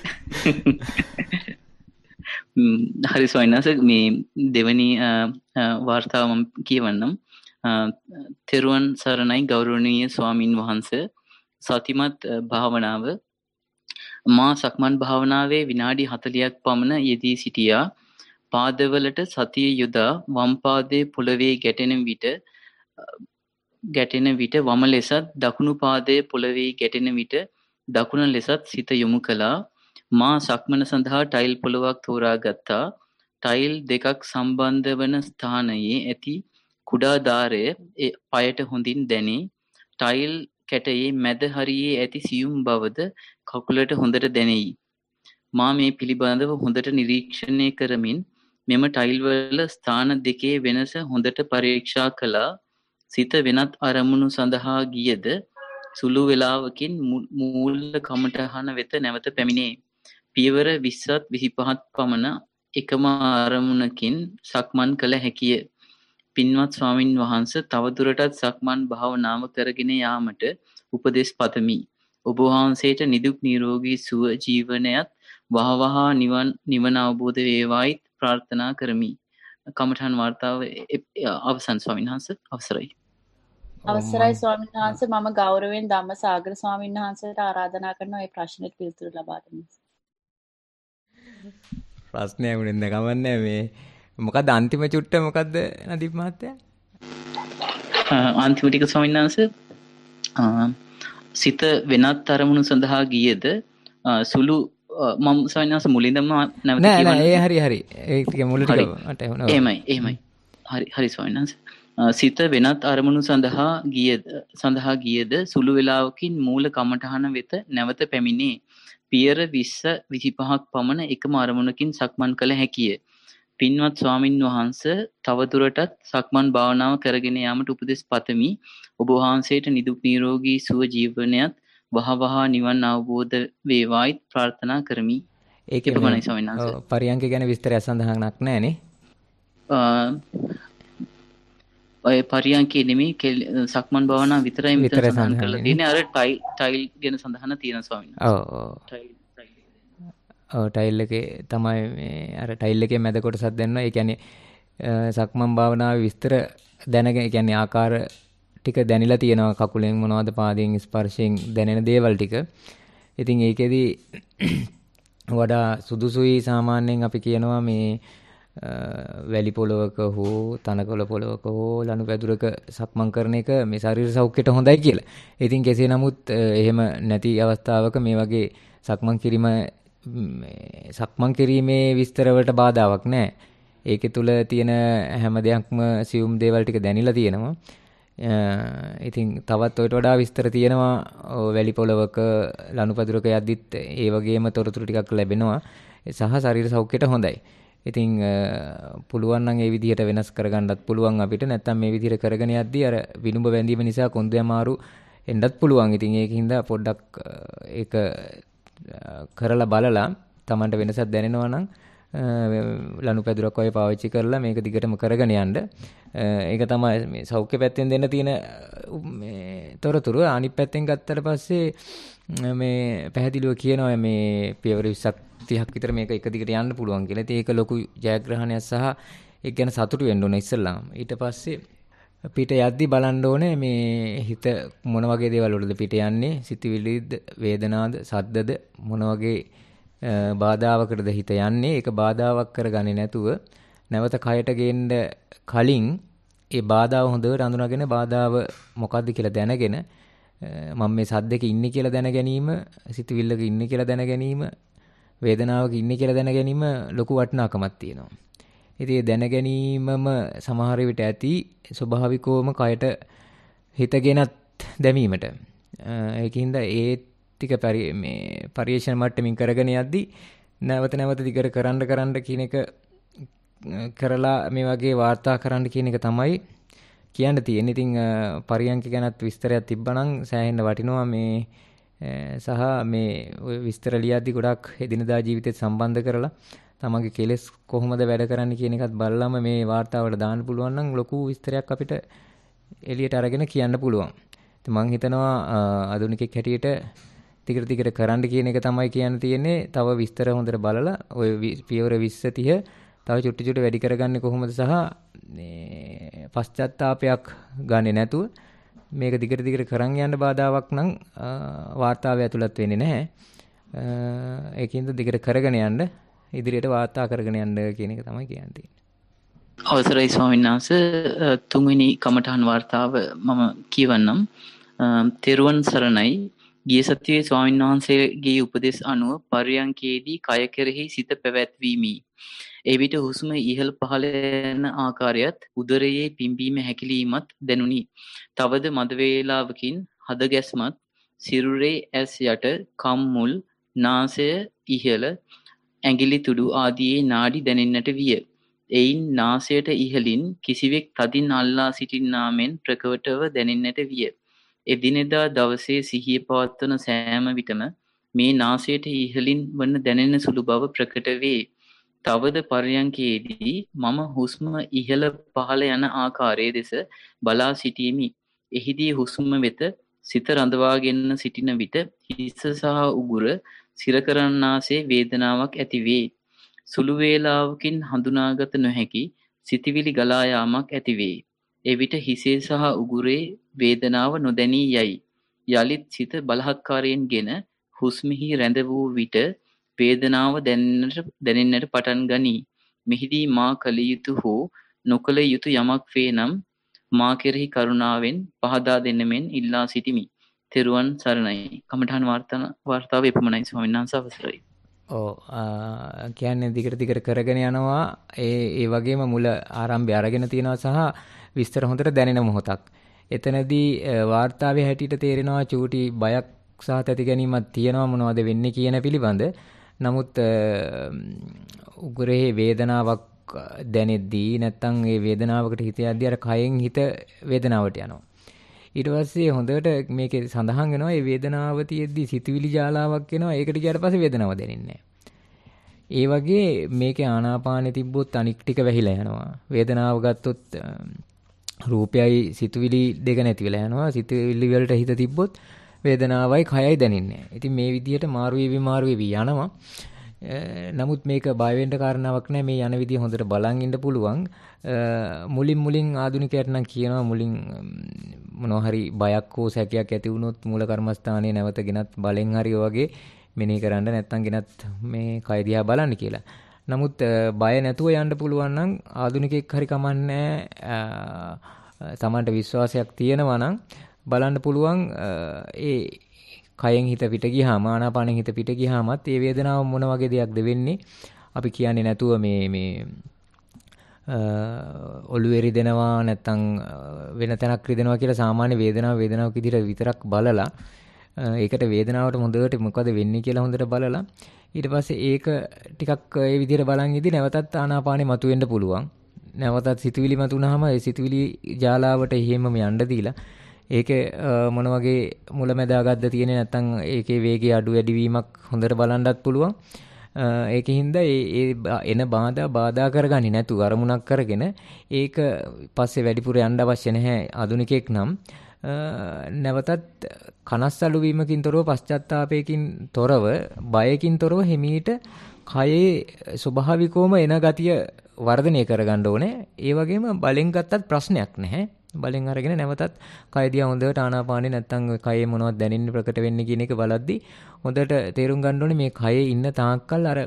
හරි ස්වාමීන් වහන්සේ මේ දෙවැනි වාර්තාව මම කියවන්නම්. තෙරුවන් සරණයි ගෞරවනීය ස්වාමින් වහන්සේ. සතිමත් භාවනාව මා සක්මන් භාවනාවේ විනාඩි 40ක් පමණ යෙදී සිටියා. පාදවලට සතිය යොදා වම් පාදයේ පොළවේ ගැටෙන විට වම ලෙසත් දකුණු පාදයේ පොළවේ ගැටෙන විට දකුණ ලෙසත් සිත යොමු කළා. මා සක්මන සඳහා ටයිල් පොළවක් තෝරා ගත්තා. ටයිල් දෙකක් සම්බන්ධ වන ස්ථානයේ ඇති කුඩා දාරය පයට හොඳින් දැනේ. ටයිල් කැටයේ මැද හරියේ ඇති සියුම් බවද කකුලට හොඳට දැනෙයි. මා මේ පිළිබඳව හොඳට නිරීක්ෂණය කරමින් මෙම ටයිල් වල ස්ථාන දෙකේ වෙනස හොඳට පරීක්ෂා කළා. සිත වෙනත් අරමුණු සඳහා ගියද සුළු වේලාවකින් මූල කමඨහන වෙත නැවත පැමිණේ. පියවර 20ත් 25ත් පමණ එකම අරමුණකින් සක්මන් කළ හැකිය. පින්වත් ස්වාමින් වහන්සේ තවදුරටත් සක්මන් භාවනාව කරගෙන යාමට උපදෙස් පතමි. ඔබ වහන්සේට නිදුක් නිරෝගී සුව ජීවනයත් වහවහ නිවන අවබෝධ වේවායිත් ප්‍රාර්ථනා කරමි. කමඨාන් වාර්තාව අවසන් ස්වාමීන් වහන්සේ අවසරයි. අවසරයි ස්වාමීන් වහන්සේ මම ගෞරවයෙන් ධම්මසාගර ස්වාමීන් වහන්සේට ආරාධනා කරනවා මේ ප්‍රශ්නෙට පිළිතුරු ලබා දෙන්න. ප්‍රශ්නය වුණෙන්ද කමන්නේ මේ මොකක්ද අන්තිම චුට්ට මොකක්ද නදීප් මහත්තයා? අන්තිම ටික ස්වාමීන් වහන්සේ සිත වෙනත් අරමුණු සඳහා ගියද සුළු මම ස්වාමීන් වහන්සේ මුලින්දම නැවත කියවන්න නෑ ඒ හරි ඒ ටික මුල ටික මට එහුණා. එහෙමයි හරි ස්වාමීන් වහන්සේ සිත වෙනත් අරමුණු සඳහා ගියද සුළු වේලාවකින් මූල කමඨහන වෙත නැවත පැමිණේ. පියවර 20 25ක් පමණ එකම අරමුණකින් සක්මන් කළ හැකිය. පින්වත් ස්වාමින් වහන්සේ තවදුරටත් සක්මන් භාවනාව කරගෙන යාමට උපදෙස් පතමි. ඔබ වහන්සේට නිදුක් නිරෝගී සුව ජීවනයත් වහවහ නිවන් අවබෝධ වේවායිත් ප්‍රාර්ථනා කරමි. ඒක පමණයි ස්වාමීන් වහන්සේ. පරියන්ක ගැන විස්තරයක් සඳහන් නැහැ නේ. ඔය පරියන්කේ නෙමෙයි සක්මන් භාවනාව විතරයි මෙතන සඳහන් කරලා තියෙන්නේ. අර ටයිල් ගැන සඳහන් තියෙනවා ස්වාමීන් වහන්සේ. ටයිල් එකේ තමයි මේ අර ටයිල් එකේ මැද කොටසක් දෙන්නවා. ඒ කියන්නේ සක්මන් භාවනාවේ විස්තර දැනගෙන ඒ කියන්නේ ආකාර ටික දැනিলা තියෙනවා. කකුලෙන් මොනවද පාදයෙන් ස්පර්ශයෙන් දැනෙන දේවල් ටික. ඉතින් ඒකෙදි වඩා සුදුසුයි සාමාන්‍යයෙන් අපි කියනවා මේ වැලි පොලවක හෝ තනකොළ පොලවක හෝ ලනුපැදුරක සක්මන් කරන එක මේ ශරීර සෞඛ්‍යයට හොඳයි කියලා. ඉතින් කෙසේ නමුත් එහෙම නැති අවස්ථාවක මේ වගේ සක්මන් කිරීමේ විස්තර වලට බාධාවක් නැහැ. ඒකේ තුල තියෙන හැම දෙයක්ම සියුම් දේවල් ටික දැනিলা තියෙනවා. ඉතින් තවත් ඔයට වඩා විස්තර තියෙනවා වැලි පොලවක ලනුපැදුරක යද්දිත් ඒ වගේම තොරතුරු ටිකක් ලැබෙනවා. සහ ශරීර සෞඛ්‍යයට හොඳයි. ඉතින් පුළුවන් නම් ඒ විදිහට වෙනස් කරගන්නත් පුළුවන් අපිට. නැත්නම් මේ විදිහට කරගෙන යද්දී අර විනුඹ බැඳීම නිසා කොන්දේ අමාරු එන්නත් පුළුවන්. ඉතින් ඒකින්ද පොඩ්ඩක් ඒක කරලා බලලා Tamanට වෙනසක් දැනෙනවා නම් ලනුපැදුරක් ඔය පාවිච්චි කරලා මේක දිගටම කරගෙන යන්න. ඒක තමයි මේ සෞඛ්‍ය පැත්තෙන් දෙන්න තියෙන මේ තොරතුරු. අනිත් පැත්තෙන් ගත්තට පස්සේ මේ පැහැදිලිව කියනවා මේ පියවර 20ක් 30ක් විතර මේක එක දිගට යන්න පුළුවන් කියලා. ඉතින් ඒක ලොකු ජයග්‍රහණයක් සහ ඒක ගැන සතුටු වෙන්න ඕනේ ඉස්සෙල්ලාම. ඊට පස්සේ පිට යද්දි බලන්න ඕනේ මේ හිත මොන වගේ දේවල් වලද පිට යන්නේ, සිතවිලිද, වේදනාද, සද්දද මොන වගේ බාධාවකටද හිත යන්නේ. ඒක බාධාවක් කරගන්නේ නැතුව නැවත කයට ගේන්න කලින් ඒ බාධාව හොඳට අඳුනගෙන බාධාව මොකද්ද කියලා දැනගෙන මම මේ සද්දක ඉන්නේ කියලා දැන ගැනීම, සිතවිල්ලක ඉන්නේ කියලා දැන ගැනීම, වේදනාවක ඉන්නේ කියලා දැන ගැනීම ලොකු වටිනාකමක් තියෙනවා. ඉතින් දැන ගැනීමම සමහර විට ඇති ස්වභාවිකවම කයට හිතගෙනත් දැමීමට. ඒකින්ද ඒ ටික පරිේශන මට්ටමින් කරගෙන යද්දී නැවත දිගට කරන්න කියන එක කරලා මේ වගේ වාර්තා කරන්න කියන එක තමයි කියන්න තියෙන්නේ. ඉතින් පරියන්ක ගැනත් විස්තරයක් තිබ්බනම් සෑහෙන්න වටිනවා මේ සහ මේ විස්තර ලියද්දි ගොඩක් එදිනදා ජීවිතේට සම්බන්ධ කරලා තමන්ගේ කෙලෙස් කොහොමද වැඩ කරන්නේ කියන එකත් බලලම මේ වාර්තාවට දාන්න පුළුවන් නම් ලොකු විස්තරයක් අපිට එළියට අරගෙන කියන්න පුළුවන්. ඉතින් මම හිතනවා ආධුනිකෙක් හැටියට ටිකට කරන්න කියන එක තමයි කියන්න තියෙන්නේ. තව විස්තර හොඳට බලලා ওই පියවර 20 30 තව චුට්ටි වැඩි කරගන්නේ කොහොමද සහ මේ පශ්චාත්තාවපයක් ගන්නෙ නැතුව මේක දිගට කරන් යන්න බාධාවක් නම් වාර්තාවේ ඇතුළත් වෙන්නේ නැහැ. ඒකින්ද දිගට කරගෙන යන්න ඉදිරියට වාර්තා කරගෙන යන්න කියන එක තමයි කියන්නේ. අවසරයි ස්වාමීන් වහන්සේ තුන්වෙනි කමඨහන් වාර්තාව මම කියවන්නම්. තෙරුවන් සරණයි. ගිය සතියේ ස්වාමීන් වහන්සේගේ උපදෙස් අනුව පර්යංකයේදී කය කෙරෙහි සිත පැවැත්වීමි. එවිට හුස්ම ඉහළ පහළ යන ආකාරයත් උදරයේ පිම්බීම හැකිලීමත් දැනුනි. තවද මද වේලාවකින් හද ගැස්මත් සිරුරේ ඇස් යට කම් මුල් නාසය ඉහළ ඇඟිලි තුඩු ආදී නාඩි දැනෙන්නට විය. එයින් නාසයට ඉහළින් කිසිවෙක් තදින් අල්ලා සිටින්නා මෙන් ප්‍රකටව දැනෙන්නට විය. එදිනෙදා දවසේ සිහිය පවත්වන සෑම විටම මේ නාසයට ඉහළින් වන දැනෙන සුළු බව ප්‍රකට වේ. තවද පර්යංකයේදී මම හුස්ම ඉහළ පහළ යන ආකාරයේ දෙස බලා සිටීමි. එහිදී හුස්ම වෙත සිත රඳවාගෙන සිටින විට හිස සහ උගුර සිර කරන්නාසේ වේදනාවක් ඇතිවේ. සුළු වේලාවකින් හඳුනාගත නොහැකි සිතිවිලි ගලා යාමක් ඇතිවේ. එවිට හිසේ සහ උගුරේ වේදනාව නොදැනී යයි. යලිත් සිත බලහත්කාරයෙන් ගෙන හුස්මෙහි රැඳ වූ විට වේදනාව දැනෙන්නට පටන් ගනී. මෙහිදී මා කළ යුතු හෝ නොකළ යුතු යමක් වේ නම් මා කෙරෙහි කරුණාවෙන් පහදා දෙන්න මෙන් ඉල්ලා සිටිමි. තෙරුවන් සරණයි. කමඨාන් වාර්තාව එපමණයි ස්වාමීන් වහන්සේ අවසරයි. කියන්නේ දිගට කරගෙන යනවා. ඒ වගේම මුල ආරම්භය අරගෙන තියෙනවා සහ විස්තර හොඳට දැනෙන මොහොතක්. එතනදී වාර්තාවේ හැටියට තේරෙනවා චූටි බයක් සහ තැති ගැනීමක් තියෙනවා මොනවද වෙන්නේ කියන පිළිබඳ. නමුත් උගුරේ වේදනාවක් දැනෙද්දී නැත්තම් ඒ වේදනාවකට හිත යද්දී අර කයෙන් හිත වේදනාවට යනවා. ඊට පස්සේ හොඳට මේකේ සඳහන් වෙනවා මේ වේදනාව තියෙද්දී සිතුවිලි ජාලාවක් එනවා. ඒකට ගියාට පස්සේ වේදනාව දැනෙන්නේ නැහැ. ඒ වගේ මේකේ ආනාපානෙ තිබ්බොත් අනික් ටික වැහිලා යනවා. වේදනාව ගත්තොත් රූපයයි සිතුවිලි දෙක නැති වෙලා යනවා. සිතුවිලි වලට හිත තිබ්බොත් වේදනාවයි කයයි දැනෙන්නේ නැහැ. ඉතින් මේ විදිහට මාරු වෙවි යනවා. නමුත් මේක බය වෙන්න කාරණාවක් නැහැ. මේ යන විදිය හොඳට බලන් ඉන්න පුළුවන්. මුලින් ආධුනිකයට නම් කියනවා මුලින් මොනවා හරි බයක් හෝ සැකයක් ඇති වුණොත් මූල කර්මස්ථානයේ නැවත ගෙනත් බලෙන් හරි වගේ මෙනෙහි කරන්න නැත්නම් ගෙනත් මේ කය දිහා බලන්න කියලා. නමුත් බය නැතුව යන්න පුළුවන් නම් ආධුනිකෙක් හරි කමන්නේ තමන්ට විශ්වාසයක් තියෙනවා නම් බලන්න පුළුවන් ඒ කයෙන් හිත පිට ගියාම ආනාපානෙන් හිත පිට ගියාමත් ඒ වේදනාව මොන වගේ දෙයක්ද වෙන්නේ අපි කියන්නේ නැතුව මේ ඔළුවේ රිදෙනවා නැත්නම් වෙන තැනක් රිදෙනවා කියලා සාමාන්‍ය වේදනාවක් විදිහට විතරක් බලලා ඒකට වේදනාවට හොඳට මොකද වෙන්නේ කියලා හොඳට බලලා ඊට පස්සේ ඒක ටිකක් ඒ විදිහට බලන් ඉදි නැවතත් ආනාපානෙ මතුවෙන්න පුළුවන්. නැවතත් සිතුවිලි මතුනහම ඒ සිතුවිලි ජාලාවට එහෙමම යන්න දීලා ඒකේ මොන වගේ මුලැමැදාගත්ද තියෙන්නේ නැත්නම් ඒකේ වේගය අඩු වැඩි වීමක් හොඳට බලන්නත් පුළුවන්. ඒකින්ද ඒ එන බාධා කරගන්නේ නැතුව අරමුණක් කරගෙන ඒක පස්සේ වැඩිපුර යන්න අවශ්‍ය නැහැ ආධුනිකෙක් නම්. නැවතත් කනස්සලු වීමකින් තොරව පශ්චාත්තාපයකින් තොරව බයකින් තොරව හිමීට කයේ ස්වභාවිකවම එන ගතිය වර්ධනය කරගන්න ඕනේ. ඒ වගේම බලෙන් ගත්තත් ප්‍රශ්නයක් නැහැ. බලෙන් අරගෙන නැවතත් කය දිහා හොඳට ආනාපානෙ නැත්තම් කයේ මොනවද දැනෙන්නේ ප්‍රකට වෙන්නේ කියන එක බලද්දී හොඳට තේරුම් ගන්න ඕනේ මේ කයේ ඉන්න තාක්කල් අර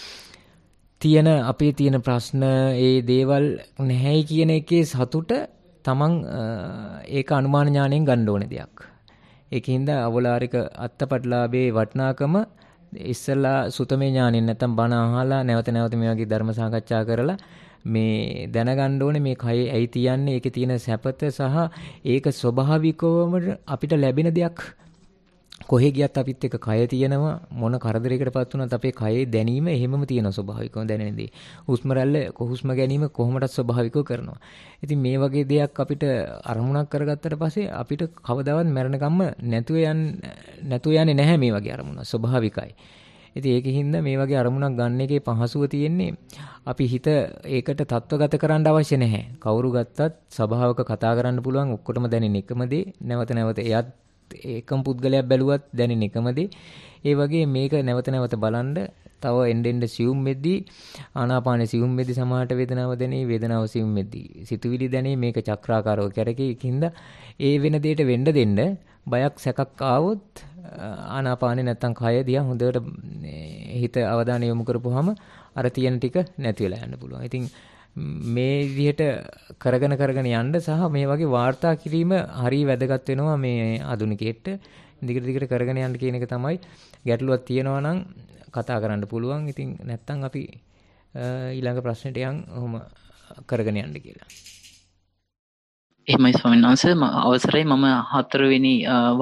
අපේ තියෙන ප්‍රශ්න ඒ දේවල් නැහැයි කියන එකේ සතුට තමන් ඒක අනුමාන ඥාණයෙන් ගන්න ඕනේ දෙයක්. ඒකින්ද අවලාරික අත්පත්ලාභේ වටිනාකම ඉස්සලා සුතමේ ඥාණයෙන් නැත්තම් බණ අහලා නැවත මේ වගේ ධර්ම සාකච්ඡා කරලා මේ දැනගන්න ඕනේ මේ කයේ ඇයි තියන්නේ ඒකේ තියෙන සැපත සහ ඒක ස්වභාවිකවම අපිට ලැබෙන දෙයක් කොහෙ ගියත් අපිත් එක්ක කය තියෙනවා මොන කරදරයකටපත් වුණත් අපේ කයේ දැනීම එහෙමම තියෙන ස්වභාවිකව දැනෙන දේ. හුස්ම රැල්ල හුස්ම ගැනීම කොහොමදත් ස්වභාවිකව කරනවා. ඉතින් මේ වගේ දෙයක් අපිට අරමුණක් කරගත්තට පස්සේ අපිට කවදාවත් මරණකම්ම නැතුව යන්නේ නැහැ මේ වගේ අරමුණ. ස්වභාවිකයි. ඉතින් ඒකින්ද මේ වගේ අරමුණක් ගන්න එකේ පහසුව තියෙන්නේ අපි හිත ඒකට තත්වගත කරන්න අවශ්‍ය නැහැ. කවුරු ගත්තත් ස්වභාවක කතා කරන්න පුළුවන් ඔක්කොටම දැනෙන එකම දේ. නැවත නැවත එයත් ඒකම පුද්ගලයක් බැලුවත් දැනෙන එකම දේ. ඒ වගේ මේක නැවත නැවත බලන්න තව එන්න සියුම් වෙද්දී ආනාපාන සියුම් වෙද්දී සමාහට වේදනාව දැනේ වේදනාව සියුම් වෙද්දී සිතුවිලි දැනේ මේක චක්‍රාකාරව කැරකෙකින්ද ඒ වෙන දෙයට වෙන්න දෙන්න බයක් සැකක් ආවොත් ආනාපානේ නැත්තම් කය දිහා හොඳට හිත අවධානය යොමු කරපුවාම අර තියෙන ටික නැති වෙලා යන්න පුළුවන්. ඉතින් මේ විදිහට කරගෙන යන්න සහ මේ වගේ වාර්තා කිරීම හරිය වැදගත් වෙනවා මේ ආධුනිකයෙක්ට. දිගට කරගෙන යන්න කියන එක තමයි ගැටලුවක් තියෙනවා නම් කතා කරන්න පුළුවන්. ඉතින් නැත්තම් අපි ඊළඟ ප්‍රශ්නෙට යන් ඔහොම කරගෙන යන්න කියලා. එහෙමයි ස්වාමීන් වහන්සේ අවසරයි මම 4 වෙනි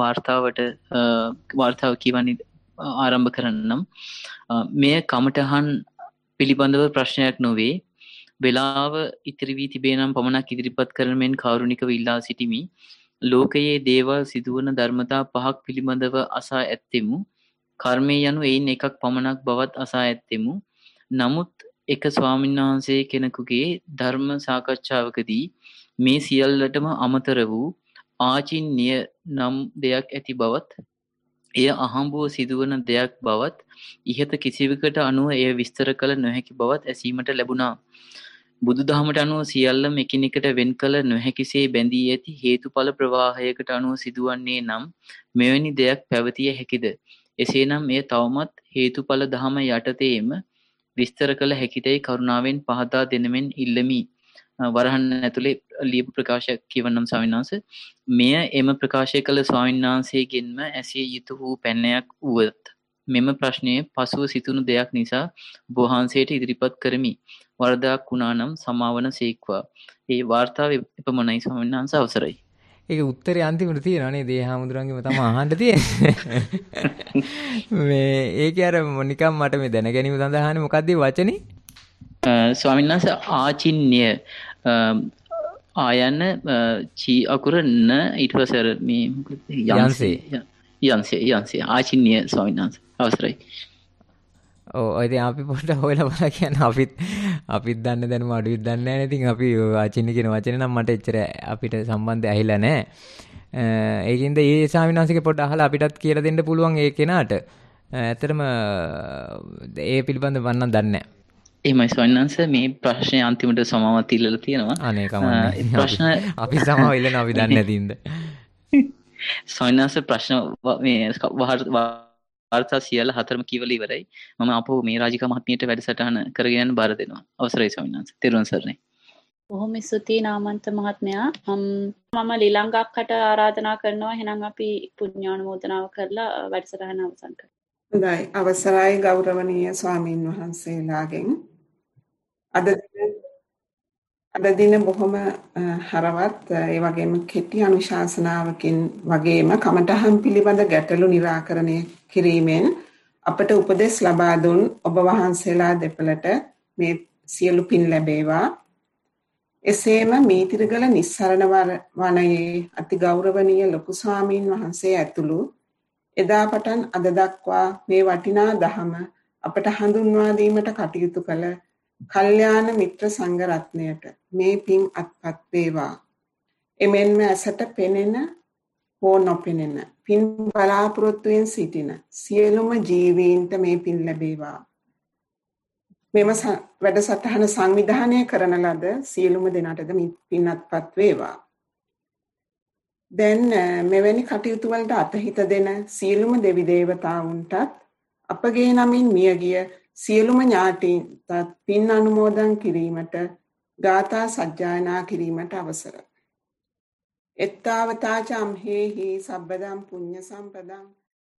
වාර්තාව කියවන්නේ ආරම්භ කරන්නම්. මෙය කමඨහන් පිළිබඳව ප්‍රශ්නයක් නොවේ. වේලාව ඉතිරි වී තිබේ නම් පමණක් ඉදිරිපත් කරන මෙන් කාරුණිකව ඉල්ලා සිටිමි. ලෝකයේ දේවල් සිදුවන ධර්මතා 5ක් පිළිබඳව අසා ඇත්තෙමු. කර්මය යනු එයින් එකක් පමණක් බවත් අසා ඇත්තෙමු. නමුත් එක ස්වාමීන් වහන්සේ කෙනෙකුගේ ධර්ම සාකච්ඡාවකදී මේ සියල්ලටම අමතර වූ ආචින්්‍ය නම් දෙයක් ඇති බවත් එය අහඹුව සිදුවන දෙයක් බවත් ඉහත කිසිවකට අනුව එය විස්තර කළ නොහැකි බවත් ඇසීමට ලැබුණා. බුදුදහමට අනුව සියල්ලම එකිනෙකට වෙන් කළ නොහැකිසේ බැඳී ඇති හේතුඵල ප්‍රවාහයකට අනුව සිදුවන්නේ නම් මෙවැනි දෙයක් පැවතිය හැකිද? එසේනම් එය තවමත් හේතුඵල දහම යටතේම විස්තර කළ හැකිදයි කරුණාවෙන් පහදා දෙනමෙන් ඉල්ලමි. වරහන් ඇතුලේ ලියපු ප්‍රකාශයක් කියවන්නම් ස්වාමීන් වහන්සේ. මෙය එම ප්‍රකාශය කළ ස්වාමීන් වහන්සේගෙන්ම ඇසිය යුතු වූ පැනයක් වුවත් මෙම ප්‍රශ්නයේ පසුව සිතුණු දෙයක් නිසා ඔබ වහන්සේට ඉදිරිපත් කරමි. වරදක් වුණා නම් සමාවන සීක්වා. මේ වාර්තාව එපමණයි ස්වාමීන් වහන්සේ අවසරයි. ඒක උත්තරේ අන්තිමට තියෙනවා නේද? ඒ හාමුදුරන්ගෙම තමයි අහන්න තියෙන්නේ. මේ ඒකේ අර නිකම් මට මේ දැන ගැනීම සඳහා අහන්නේ මොකක්ද මේ වචනේ? ස්වාමීන් වහන්සේ ආචින්්‍ය ආයන චී අකුර න ඊට පස්සේ මේ යන්සේ ආචින්්‍ය ස්වාමීන් වහන්සේ අවසරයි. ඔව් ඉතින් අපි පොඩ්ඩක් හොයලා බලලා කියන්නේ අපිත් දන්නේ දැනුම අඩුවෙත් දන්නේ නැහැ. ඉතින් අපි ආචින්්‍ය කියන වචනේ නම් මට එච්චර අපිට සම්බන්ධය ඇහිලා නැහැ. ඒකින්ද ඒ ස්වාමීන් වහන්සේගේ පොඩ්ඩක් අහලා අපිටත් කියලා දෙන්න පුළුවන් ඒ කෙනාට. ඇත්තටම ඒ පිළිබඳව මම නම් දන්නේ නැහැ. එහෙමයි ස්වාමීන් වහන්සේ මේ ප්‍රශ්නේ අන්තිමට සමාවත් ඉල්ලලා තියෙනවා. අනේ කමන්නේ. ප්‍රශ්න අපි සමාව ඉල්ලනවා අපි දන්නේ නැතිඳ. ස්වාමීන් වහන්සේ ප්‍රශ්න මේ වාර්තා සියල්ල 4ම කියවලා ඉවරයි. මම අපෝ මේ රාජිකා මහත්මියට වැඩසටහන කරගෙන යන්න බාර දෙනවා. අවසරයි ස්වාමීන් වහන්සේ. තෙරුවන් සරණයි. බොහොම ස්තුතියි නාමන්ත මහත්මයා. මම ලිලංගක්කට ආරාධනා කරනවා. එහෙනම් අපි පුණ්‍යානුමෝදනාව කරලා වැඩසටහන අවසන් කරමු. හොඳයි. අවසරයි ගෞරවනීය ස්වාමීන් වහන්සේලාගෙන් අද දින බොහොම හරවත් ඒ වගේම කෙටි අනුශාසනාවකින් වගේම කමඨහන් පිළිබඳ ගැටලු निराකරණය කිරීමෙන් අපට උපදෙස් ලබා දුන් ඔබ වහන්සේලා දෙපළට මේ සියලු පින් ලැබේවා. එසේම මීතිරගල නිස්සරණ වනයේ අති ගෞරවනීය ලොකු ස්වාමීන් වහන්සේ ඇතුළු එදා පටන් අද දක්වා මේ වටිනා දහම අපට හඳුන්වා දීමට කටයුතු කළ කල්යාණ මිත්‍ර සංඝ රත්නයට මේ පින් අත්පත් වේවා. එමෙන්ම ඇසට පෙනෙන හෝ නොපෙනෙන පින් බලාපොරොත්තුෙන් සිටින සියලුම ජීවීන්ට මේ පින් ලැබේවා. මෙම වැඩසටහන සංවිධානය කරන ලද සියලුම දෙනාටද මේ පින් අත්පත් වේවා. දැන් මෙවැනි කටයුතු වලට අතහිත දෙන සියලුම දෙවි දේවතාවුන්ටත් අපගේ නමින් මියගිය සියලුම ඥාතීන්ට පින් අනුමෝදන් කිරීමට ගාථා සජ්ජායනා කිරීමට අවසර. එත්තාවතා චම්හෙහි සබ්බදම් පුඤ්ඤ සම්පදම්